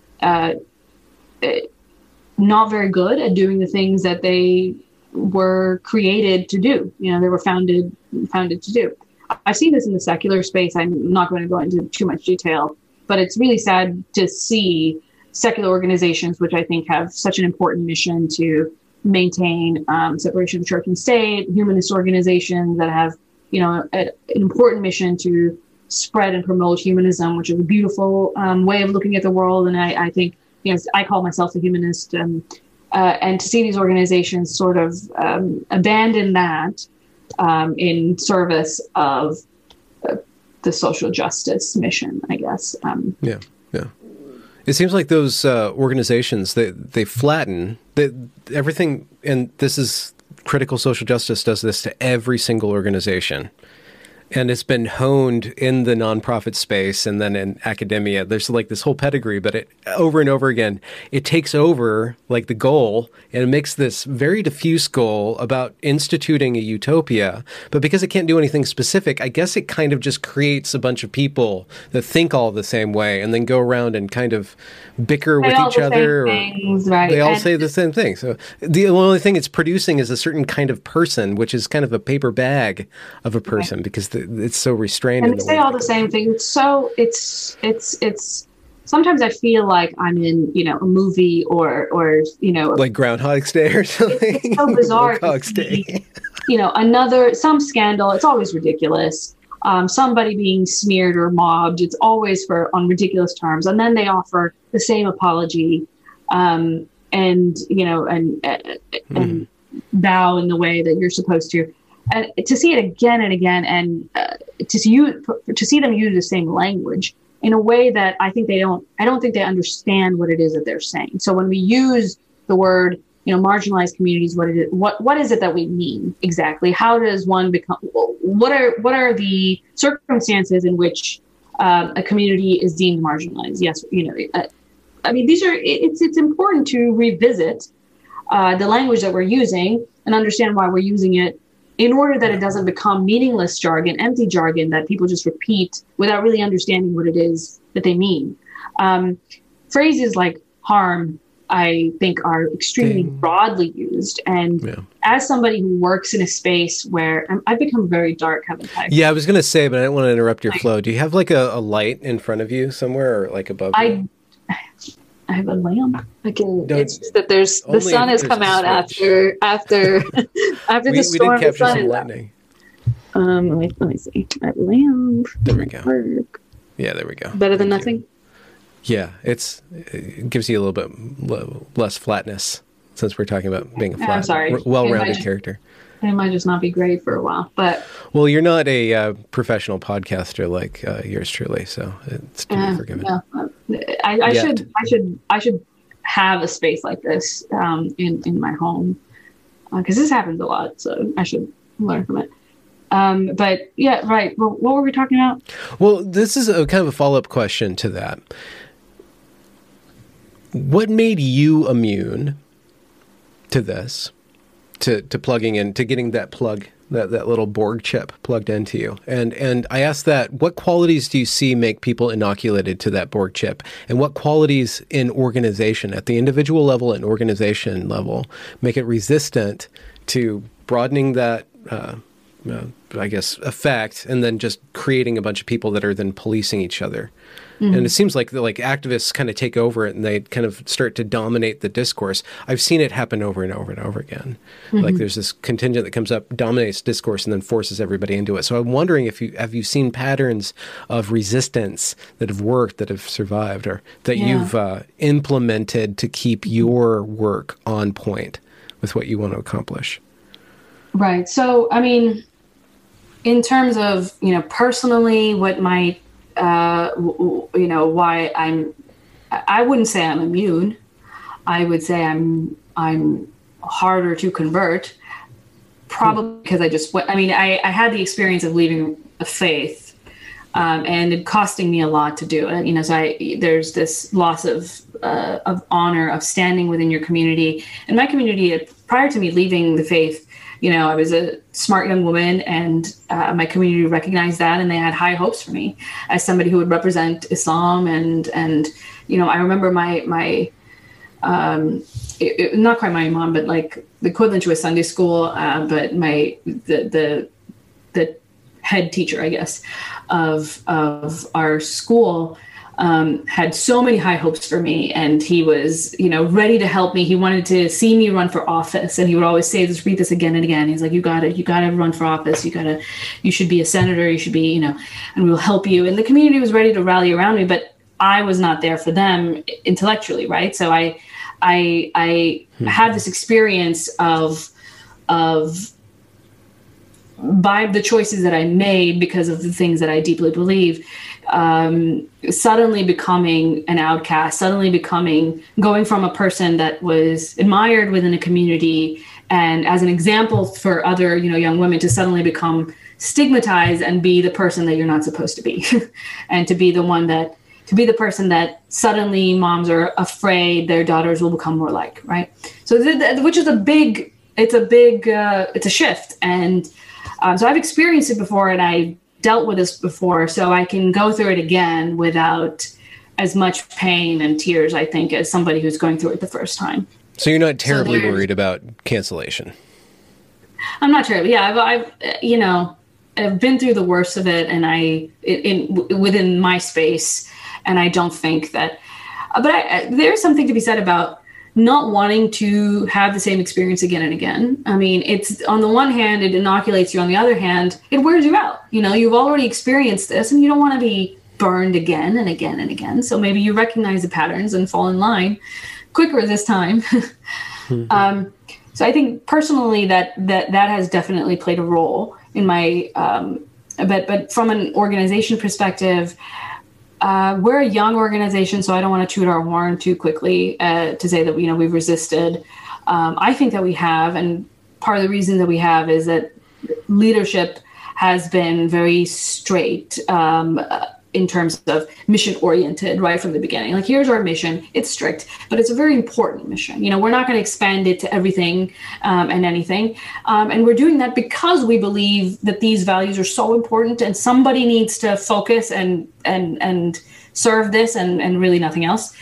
not very good at doing the things that they were created to do. They were founded to do. I've seen this in the secular space. I'm not going to go into too much detail, but it's really sad to see secular organizations, which I think have such an important mission to maintain separation of church and state, humanist organizations that have, an important mission to spread and promote humanism, which is a beautiful way of looking at the world. And I think, I call myself a humanist, and to see these organizations sort of abandon that in service of the social justice mission, I guess. Yeah. It seems like those organizations, they flatten everything, and this is critical social justice does this to every single organization. And it's been honed in the nonprofit space and then in academia. There's like this whole pedigree, but it over and over again, it takes over like the goal and it makes this very diffuse goal about instituting a utopia. But because it can't do anything specific, I guess it kind of just creates a bunch of people that think all the same way and then go around and kind of bicker with each other. Right. They all say the same thing. So the only thing it's producing is a certain kind of person, which is kind of a paper bag of a person, because it's so restrained. And they say all the same things. So it's sometimes I feel like I'm in, a movie or like Groundhog's Day or something. It's so bizarre. Groundhog's Day. Some scandal. It's always ridiculous. Somebody being smeared or mobbed. It's always on ridiculous terms. And then they offer the same apology, and bow in the way that you're supposed to. And to see it again and again, and to see them use the same language in a way that I don't think they understand what it is that they're saying. So when we use the word, marginalized communities, what is it that we mean exactly? How does one become? What are the circumstances in which a community is deemed marginalized? Yes, it's important to revisit the language that we're using and understand why we're using it, in order that it doesn't become meaningless jargon, empty jargon that people just repeat without really understanding what it is that they mean. Phrases like harm, I think, are extremely broadly used. And as somebody who works in a space where I've become very dark, haven't I? Yeah, I was going to say, but I didn't want to interrupt your flow. Do you have like a light in front of you somewhere or like above you? I have a lamp. It's just that the sun has come out after the storm. We did capture some lightning. Let me see. That lamp. There we go. Work. Yeah, there we go. Better than nothing. Yeah, it gives you a little bit less flatness since we're talking about being a flat, well-rounded character. It might just not be great for a while, but well, you're not a professional podcaster like yours truly, so it's to be forgiven. No, I should have a space like this in my home because this happens a lot, so I should learn from it. But yeah, right. Well, what were we talking about? Well, this is a kind of a follow-up question to that. What made you immune to this, to plugging in, to getting that plug, that little Borg chip plugged into you? And I asked that, what qualities do you see make people inoculated to that Borg chip? And what qualities in organization, at the individual level and organization level, make it resistant to broadening that effect, and then just creating a bunch of people that are then policing each other? Mm-hmm. And it seems like activists kind of take over it and they kind of start to dominate the discourse. I've seen it happen over and over and over again. Mm-hmm. Like there's this contingent that comes up, dominates discourse, and then forces everybody into it. So I'm wondering if have you seen patterns of resistance that have worked, that have survived, or that you've implemented to keep your work on point with what you want to accomplish? Right. So, I mean, in terms of, personally, what might, why I wouldn't say I'm immune. I would say I'm harder to convert, probably because I had the experience of leaving a faith, and it costing me a lot to do it. So there's this loss of honor, of standing within your community. In my community, prior to me leaving the faith, I was a smart young woman, and my community recognized that, and they had high hopes for me as somebody who would represent Islam. And I remember my not quite my imam, but like the equivalent to a Sunday school, but the head teacher, I guess, of our school. Had so many high hopes for me, and he was, ready to help me. He wanted to see me run for office, and he would always say, "Just read this again and again." He's like, you gotta run for office. You should be a senator. You should be, and we'll help you. And the community was ready to rally around me, but I was not there for them intellectually, right? So I had this experience of by the choices that I made because of the things that I deeply believe, suddenly becoming an outcast, going from a person that was admired within a community and as an example for other, young women, to suddenly become stigmatized and be the person that you're not supposed to be, and to be the person that suddenly moms are afraid their daughters will become more like, right? So, which is it's a shift. And so I've experienced it before, and I dealt with this before, so I can go through it again without as much pain and tears, I think, as somebody who's going through it the first time. So you're not terribly worried about cancellation? I'm not terribly. Yeah, I've been through the worst of it, and within my space, and I don't think that. But there's something to be said about not wanting to have the same experience again and again. I mean, it's on the one hand, it inoculates you. On the other hand, it wears you out. You've already experienced this, and you don't want to be burned again and again and again. So maybe you recognize the patterns and fall in line quicker this time. Mm-hmm. So I think personally that has definitely played a role in my, but from an organization perspective, we're a young organization, so I don't want to toot our horn too quickly to say that we've resisted. I think that we have, and part of the reason that we have is that leadership has been very straight in terms of mission oriented right from the beginning. Like, here's our mission. It's strict, but it's a very important mission. We're not going to expand it to everything and anything. And we're doing that because we believe that these values are so important, and somebody needs to focus and serve this and really nothing else.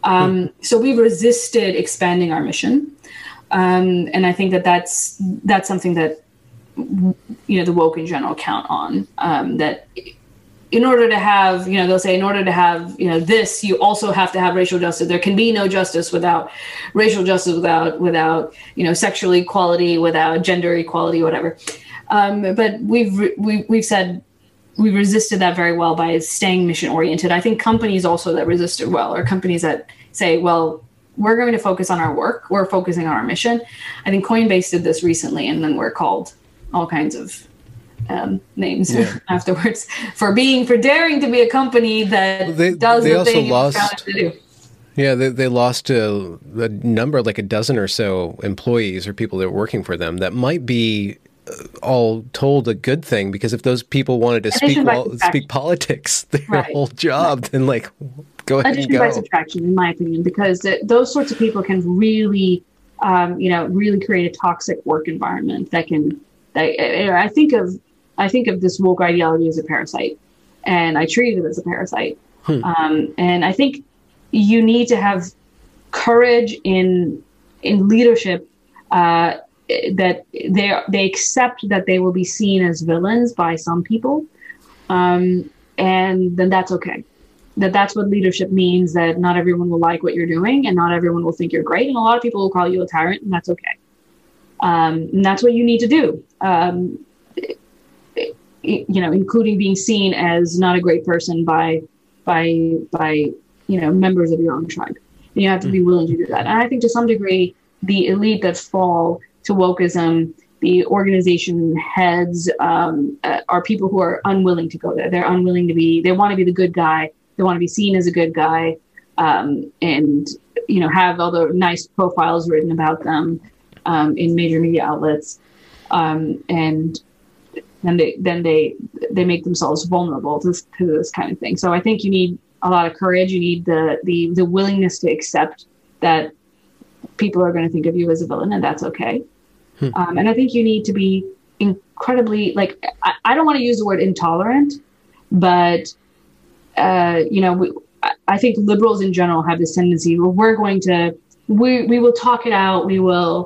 So we've resisted expanding our mission. And I think that's something that, the woke in general count on, that in order to have, they'll say, in order to have, this, you also have to have racial justice. There can be no justice without racial justice, without sexual equality, without gender equality, whatever. But we've said we've resisted that very well by staying mission oriented. I think companies also that resisted well are companies that say, well, we're going to focus on our work. We're focusing on our mission. I think Coinbase did this recently, and then we're called all kinds of names afterwards for daring to be a company that does the thing it's founded to do. Yeah, they lost a number, like a dozen or so employees or people that were working for them. That might be all told a good thing, because if those people wanted to speak politics, their whole job, then go ahead and go. By subtraction, in my opinion, because those sorts of people can really, really create a toxic work environment that can. I think of this woke ideology as a parasite, and I treat it as a parasite. And I think you need to have courage in leadership, that they accept that they will be seen as villains by some people, and then that's okay. That's what leadership means, that not everyone will like what you're doing, and not everyone will think you're great, and a lot of people will call you a tyrant, and that's okay. And that's what you need to do, including being seen as not a great person by members of your own tribe. And you have to be willing to do that. And I think to some degree, the elite that fall to wokeism, the organization heads, are people who are unwilling to go there. They're unwilling they want to be the good guy. They want to be seen as a good guy, and have all the nice profiles written about them in major media outlets, and then they make themselves vulnerable to this kind of thing. So I think you need a lot of courage. You need the willingness to accept that people are going to think of you as a villain, and that's okay. And I think you need to be incredibly, I don't want to use the word intolerant, but I think liberals in general have this tendency where we will talk it out. We will,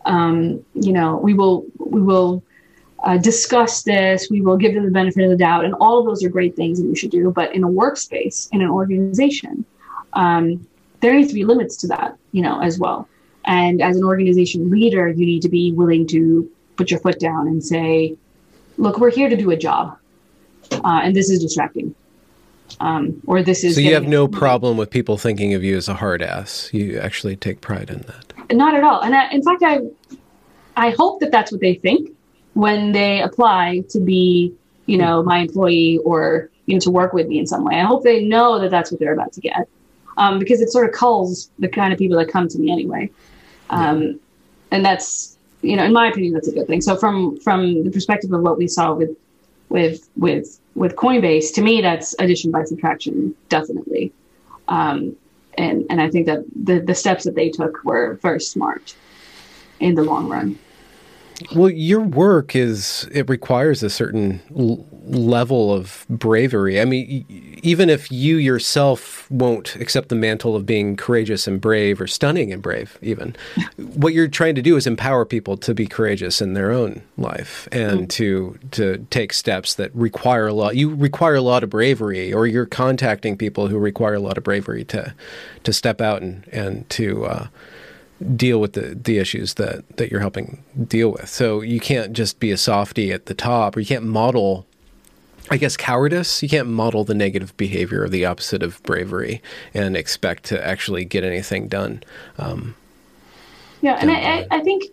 we will discuss this. We will give them the benefit of the doubt. And all of those are great things that we should do. But in a workspace, in an organization, there needs to be limits to that, as well. And as an organization leader, you need to be willing to put your foot down and say, look, we're here to do a job. And this is distracting. Or this is. So you have no problem with people thinking of you as a hard ass. You actually take pride in that. Not at all. And in fact, I hope that that's what they think when they apply to be, my employee or, to work with me in some way. I hope they know that that's what they're about to get. Because it sort of culls the kind of people that come to me anyway. And that's, in my opinion, that's a good thing. So from the perspective of what we saw with Coinbase, to me, that's addition by subtraction, definitely. And I think that the steps that they took were very smart in the long run. Well, your work it requires a certain level of bravery. I mean, even if you yourself won't accept the mantle of being courageous and brave, or stunning and brave even, what you're trying to do is empower people to be courageous in their own life and to take steps that require a lot. You require a lot of bravery, or you're contacting people who require a lot of bravery to step out and to deal with the issues that you're helping deal with. So you can't just be a softie at the top, or you can't model, I guess, cowardice. You can't model the negative behavior or the opposite of bravery and expect to actually get anything done. And I think,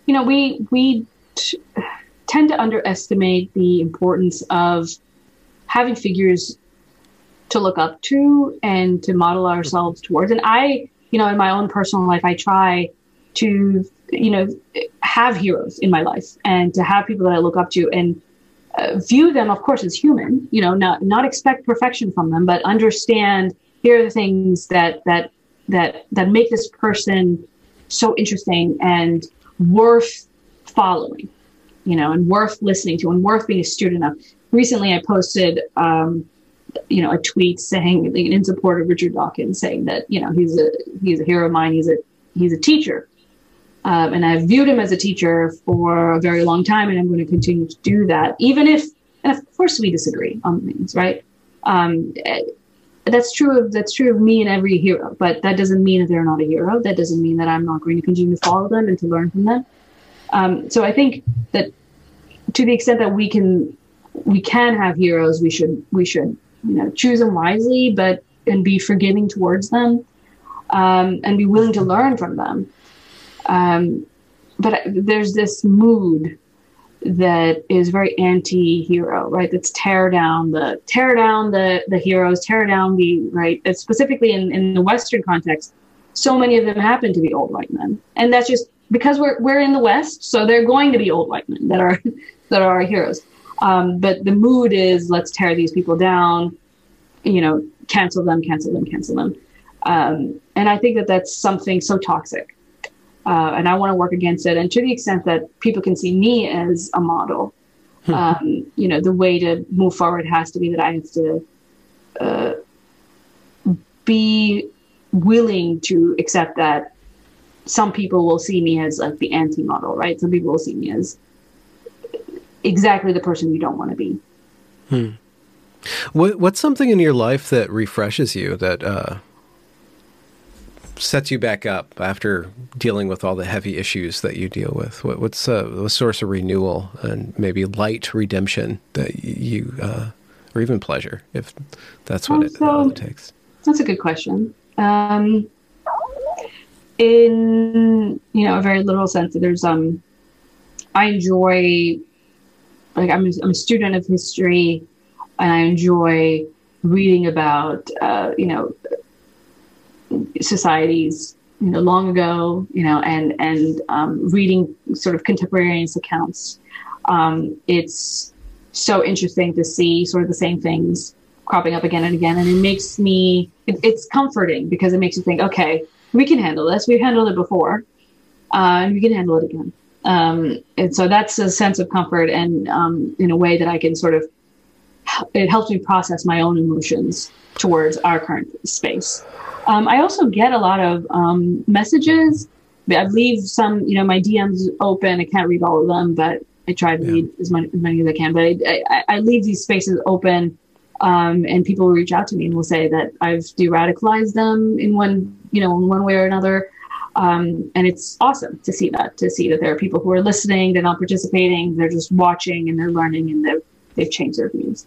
we tend to underestimate the importance of having figures to look up to and to model ourselves towards. And in my own personal life, I try to, have heroes in my life and to have people that I look up to and view them, of course, as human, not expect perfection from them, but understand here are the things that make this person so interesting and worth following, and worth listening to and worth being a student of. Recently, I posted a tweet saying in support of Richard Dawkins, saying that he's a hero of mine. He's a teacher, and I've viewed him as a teacher for a very long time, and I'm going to continue to do that, even if, and of course, we disagree on things, right? That's true of me and every hero, but that doesn't mean that they're not a hero. That doesn't mean that I'm not going to continue to follow them and to learn from them. So I think that to the extent that we can have heroes, we should choose them wisely, and be forgiving towards them, and be willing to learn from them. But there's this mood that is very anti-hero, right? That's tear down the heroes, tear down right. It's specifically in the Western context, so many of them happen to be old white men, and that's just because we're in the West, so they're going to be old white men that are our heroes. But the mood is, let's tear these people down, cancel them. And I think that that's something so toxic. And I want to work against it. And to the extent that people can see me as a model, the way to move forward has to be that I have to be willing to accept that some people will see me as like the anti-model, right? Some people will see me as exactly the person you don't want to be. What's something in your life that refreshes you, that sets you back up after dealing with all the heavy issues that you deal with? What's a source of renewal and maybe light redemption that you, or even pleasure, if that's what it takes? That's a good question. In a very literal sense, there's I enjoy, like, I'm a student of history, and I enjoy reading about societies long ago, and reading sort of contemporaneous accounts. It's so interesting to see sort of the same things cropping up again and again, and it makes me, it's comforting because it makes you think, okay, we can handle this. We've handled it before, and we can handle it again. And so that's a sense of comfort, and in a way that I can sort of, it helps me process my own emotions towards our current space. I also get a lot of messages. I leave some, my DMs open. I can't read all of them, but I try to read as many as I can. But I leave these spaces open, and people will reach out to me and will say that I've de-radicalized them in one way or another. And it's awesome to see that there are people who are listening, they're not participating, they're just watching, and they're learning, and they've changed their views.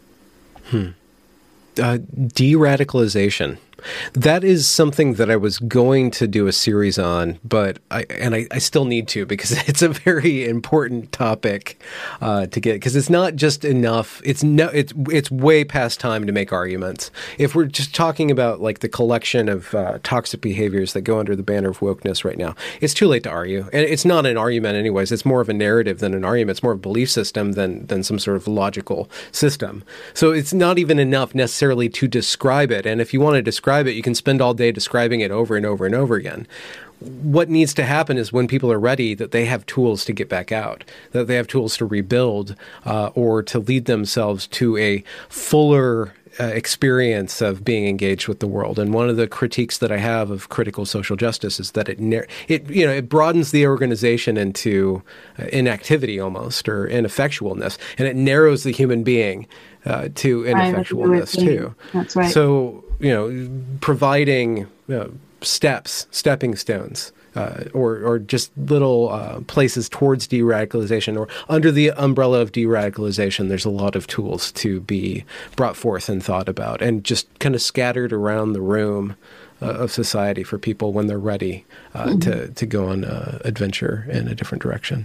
De-radicalization. That is something that I was going to do a series on, but I still need to, because it's a very important topic to get, because it's not just enough. It's way past time to make arguments. If we're just talking about like the collection of toxic behaviors that go under the banner of wokeness right now, it's too late to argue. And it's not an argument anyways. It's more of a narrative than an argument. It's more of a belief system than some sort of logical system. So it's not even enough necessarily to describe it. And if you want to describe it, you can spend all day describing it over and over and over again. What needs to happen is when people are ready, that they have tools to get back out, that they have tools to rebuild, or to lead themselves to a fuller experience of being engaged with the world. And one of the critiques that I have of critical social justice is that it broadens the organization into inactivity almost, or ineffectualness, and it narrows the human being to ineffectualness too. That's right. So, providing stepping stones, or just little places towards de-radicalization, or under the umbrella of de-radicalization, there's a lot of tools to be brought forth and thought about, and just kind of scattered around the room of society for people when they're ready to go on adventure in a different direction.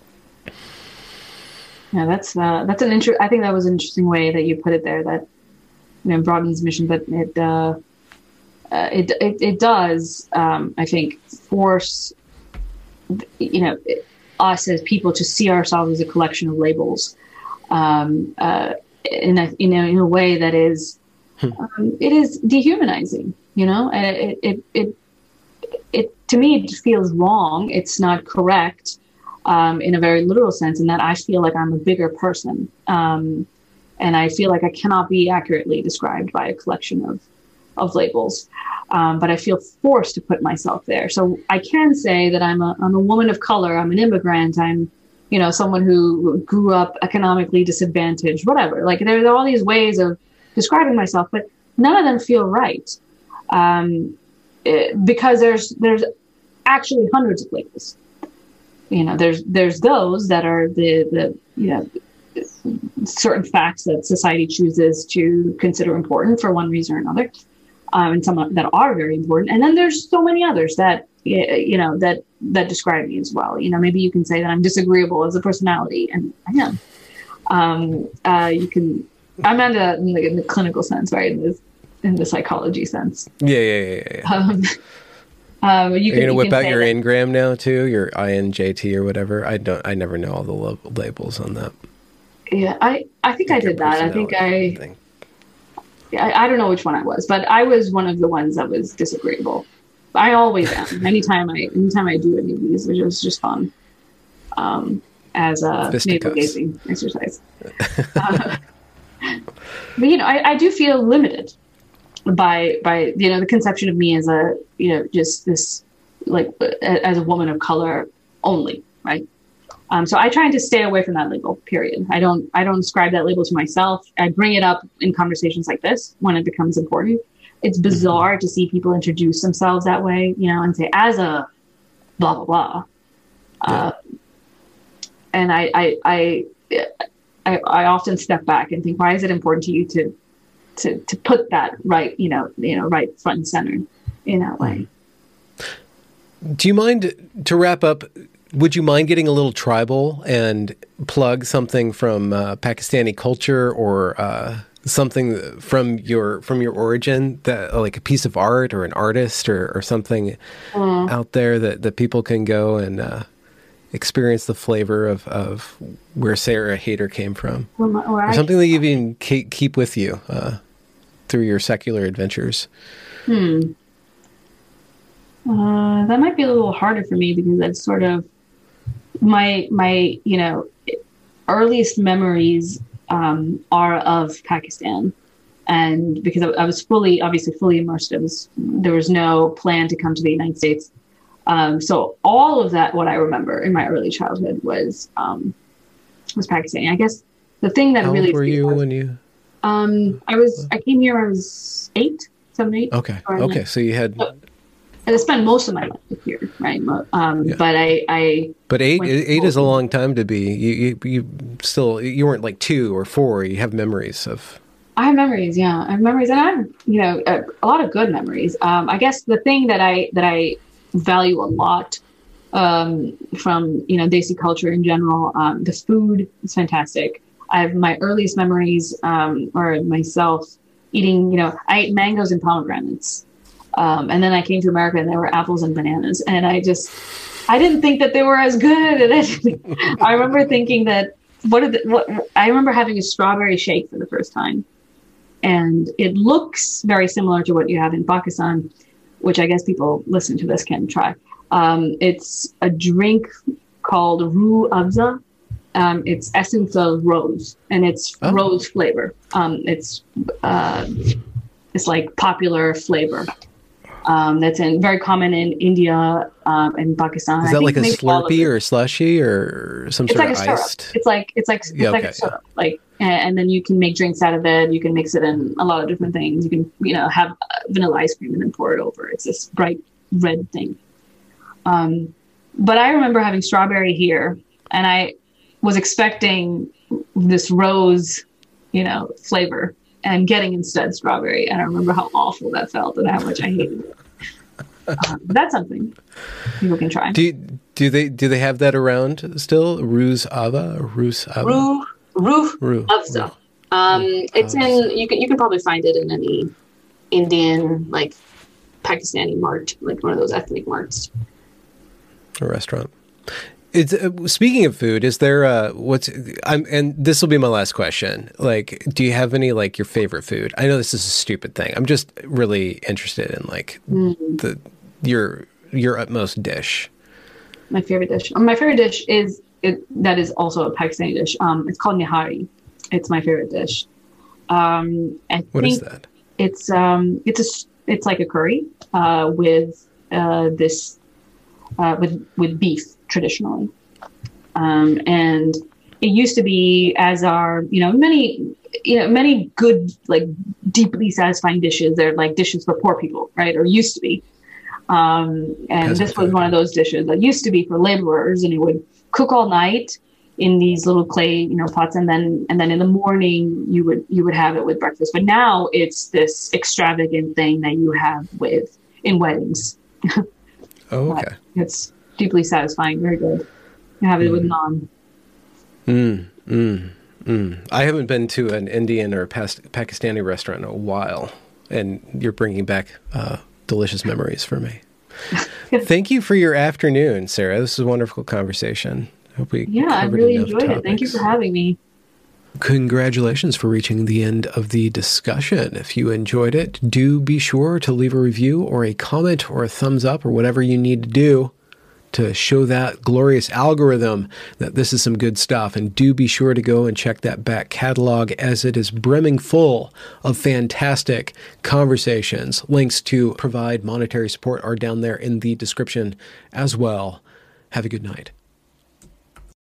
Yeah, that's an I think that was an interesting way that you put it there, that broadens mission, but it does, I think, force us as people to see ourselves as a collection of labels, in a way that is it is dehumanizing. It to me, it feels wrong. It's not correct, in a very literal sense, in that I feel like I'm a bigger person. And I feel like I cannot be accurately described by a collection of labels. But I feel forced to put myself there. So I can say that I'm a woman of color. I'm an immigrant. I'm, someone who grew up economically disadvantaged, whatever. Like there are all these ways of describing myself, but none of them feel right. Because there's actually hundreds of labels. There's those that are the certain facts that society chooses to consider important for one reason or another. And some that are very important. And then there's so many others that, that describe me as well. Maybe you can say that I'm disagreeable as a personality, and I am. I meant that in the clinical sense, right? In the psychology sense. Yeah. Are you going to whip out your Ngram now too? Your INJT or whatever? I never know all the labels on that. Yeah, I think I did that. I think I don't know which one I was, but I was one of the ones that was disagreeable. I always am. Anytime I do any of these, it was just fun. As a navel gazing exercise. But I do feel limited by the conception of me as a just this as a woman of color only, right? So I try to stay away from that label, period. I don't ascribe that label to myself. I bring it up in conversations like this when it becomes important. It's bizarre to see people introduce themselves that way, and say, as a blah, blah, blah. Yeah. And I often step back and think, why is it important to you to put that right, right front and center in that way? Do you mind, to wrap up, would you mind getting a little tribal and plug something from Pakistani culture or something from your origin, that like a piece of art or an artist or something out there that people can go and experience the flavor of where Sarah Haider came from, or something that you even keep with you through your secular adventures? That might be a little harder for me because that's sort of my earliest memories are of Pakistan, and because I was fully immersed, there was no plan to come to the United States. So all of that, what I remember in my early childhood was Pakistani. I guess the thing that really. How old were you when you? I came here. I was 7, 8. Okay. So you had. I spent most of my life here, right? Yeah. But 8 is a long time to be. You weren't like 2 or 4. You have memories of. I have memories, yeah. I have memories, and I have a lot of good memories. I guess the thing that I value a lot from Desi culture in general, the food is fantastic. I have my earliest memories, or myself eating. I ate mangoes and pomegranates. And then I came to America and there were apples and bananas. And I didn't think that they were as good. And I remember thinking that, I remember having a strawberry shake for the first time. And it looks very similar to what you have in Pakistan, which I guess people listening to this can try. It's a drink called Rooh Afza. It's essence of rose, and it's rose flavor. It's like popular flavor. That's very common in India and Pakistan. Is that like a Slurpee or a slushy or some sort of iced? Syrup. It's like a syrup. And then you can make drinks out of it. You can mix it in a lot of different things. You can have vanilla ice cream and then pour it over. It's this bright red thing. But I remember having strawberry here, and I was expecting this rose, flavor, and getting instead strawberry. And I remember how awful that felt and how much I hated it. That's something people can try. Do they have that around still? Rooh Afza? Rooh Afza. It's in. You can probably find it in any Indian, like Pakistani mart, like one of those ethnic marts. A restaurant. Speaking of food, is there and this will be my last question. Like, do you have any like your favorite food? I know this is a stupid thing. I'm just really interested in like your utmost dish. My favorite dish. My favorite dish that is also a Pakistani dish. It's called nihari. It's my favorite dish. What is that? It's like a curry with with beef traditionally, and it used to be, as are many good, like, deeply satisfying dishes. They're like dishes for poor people, right? Or used to be. And this was one of those dishes that used to be for laborers, and it would cook all night in these little clay, pots, and then in the morning you would have it with breakfast. But now it's this extravagant thing that you have in weddings. Oh, okay. It's deeply satisfying, very good. You have it with naan. I haven't been to an Indian or Pakistani restaurant in a while, and you're bringing back delicious memories for me. Thank you for your afternoon, Sarah. This is a wonderful conversation. Hope we I really enjoyed it. Thank you for having me. Congratulations for reaching the end of the discussion. If you enjoyed it, do be sure to leave a review or a comment or a thumbs up or whatever you need to do to show that glorious algorithm that this is some good stuff. And do be sure to go and check that back catalog, as it is brimming full of fantastic conversations. Links to provide monetary support are down there in the description as well. Have a good night.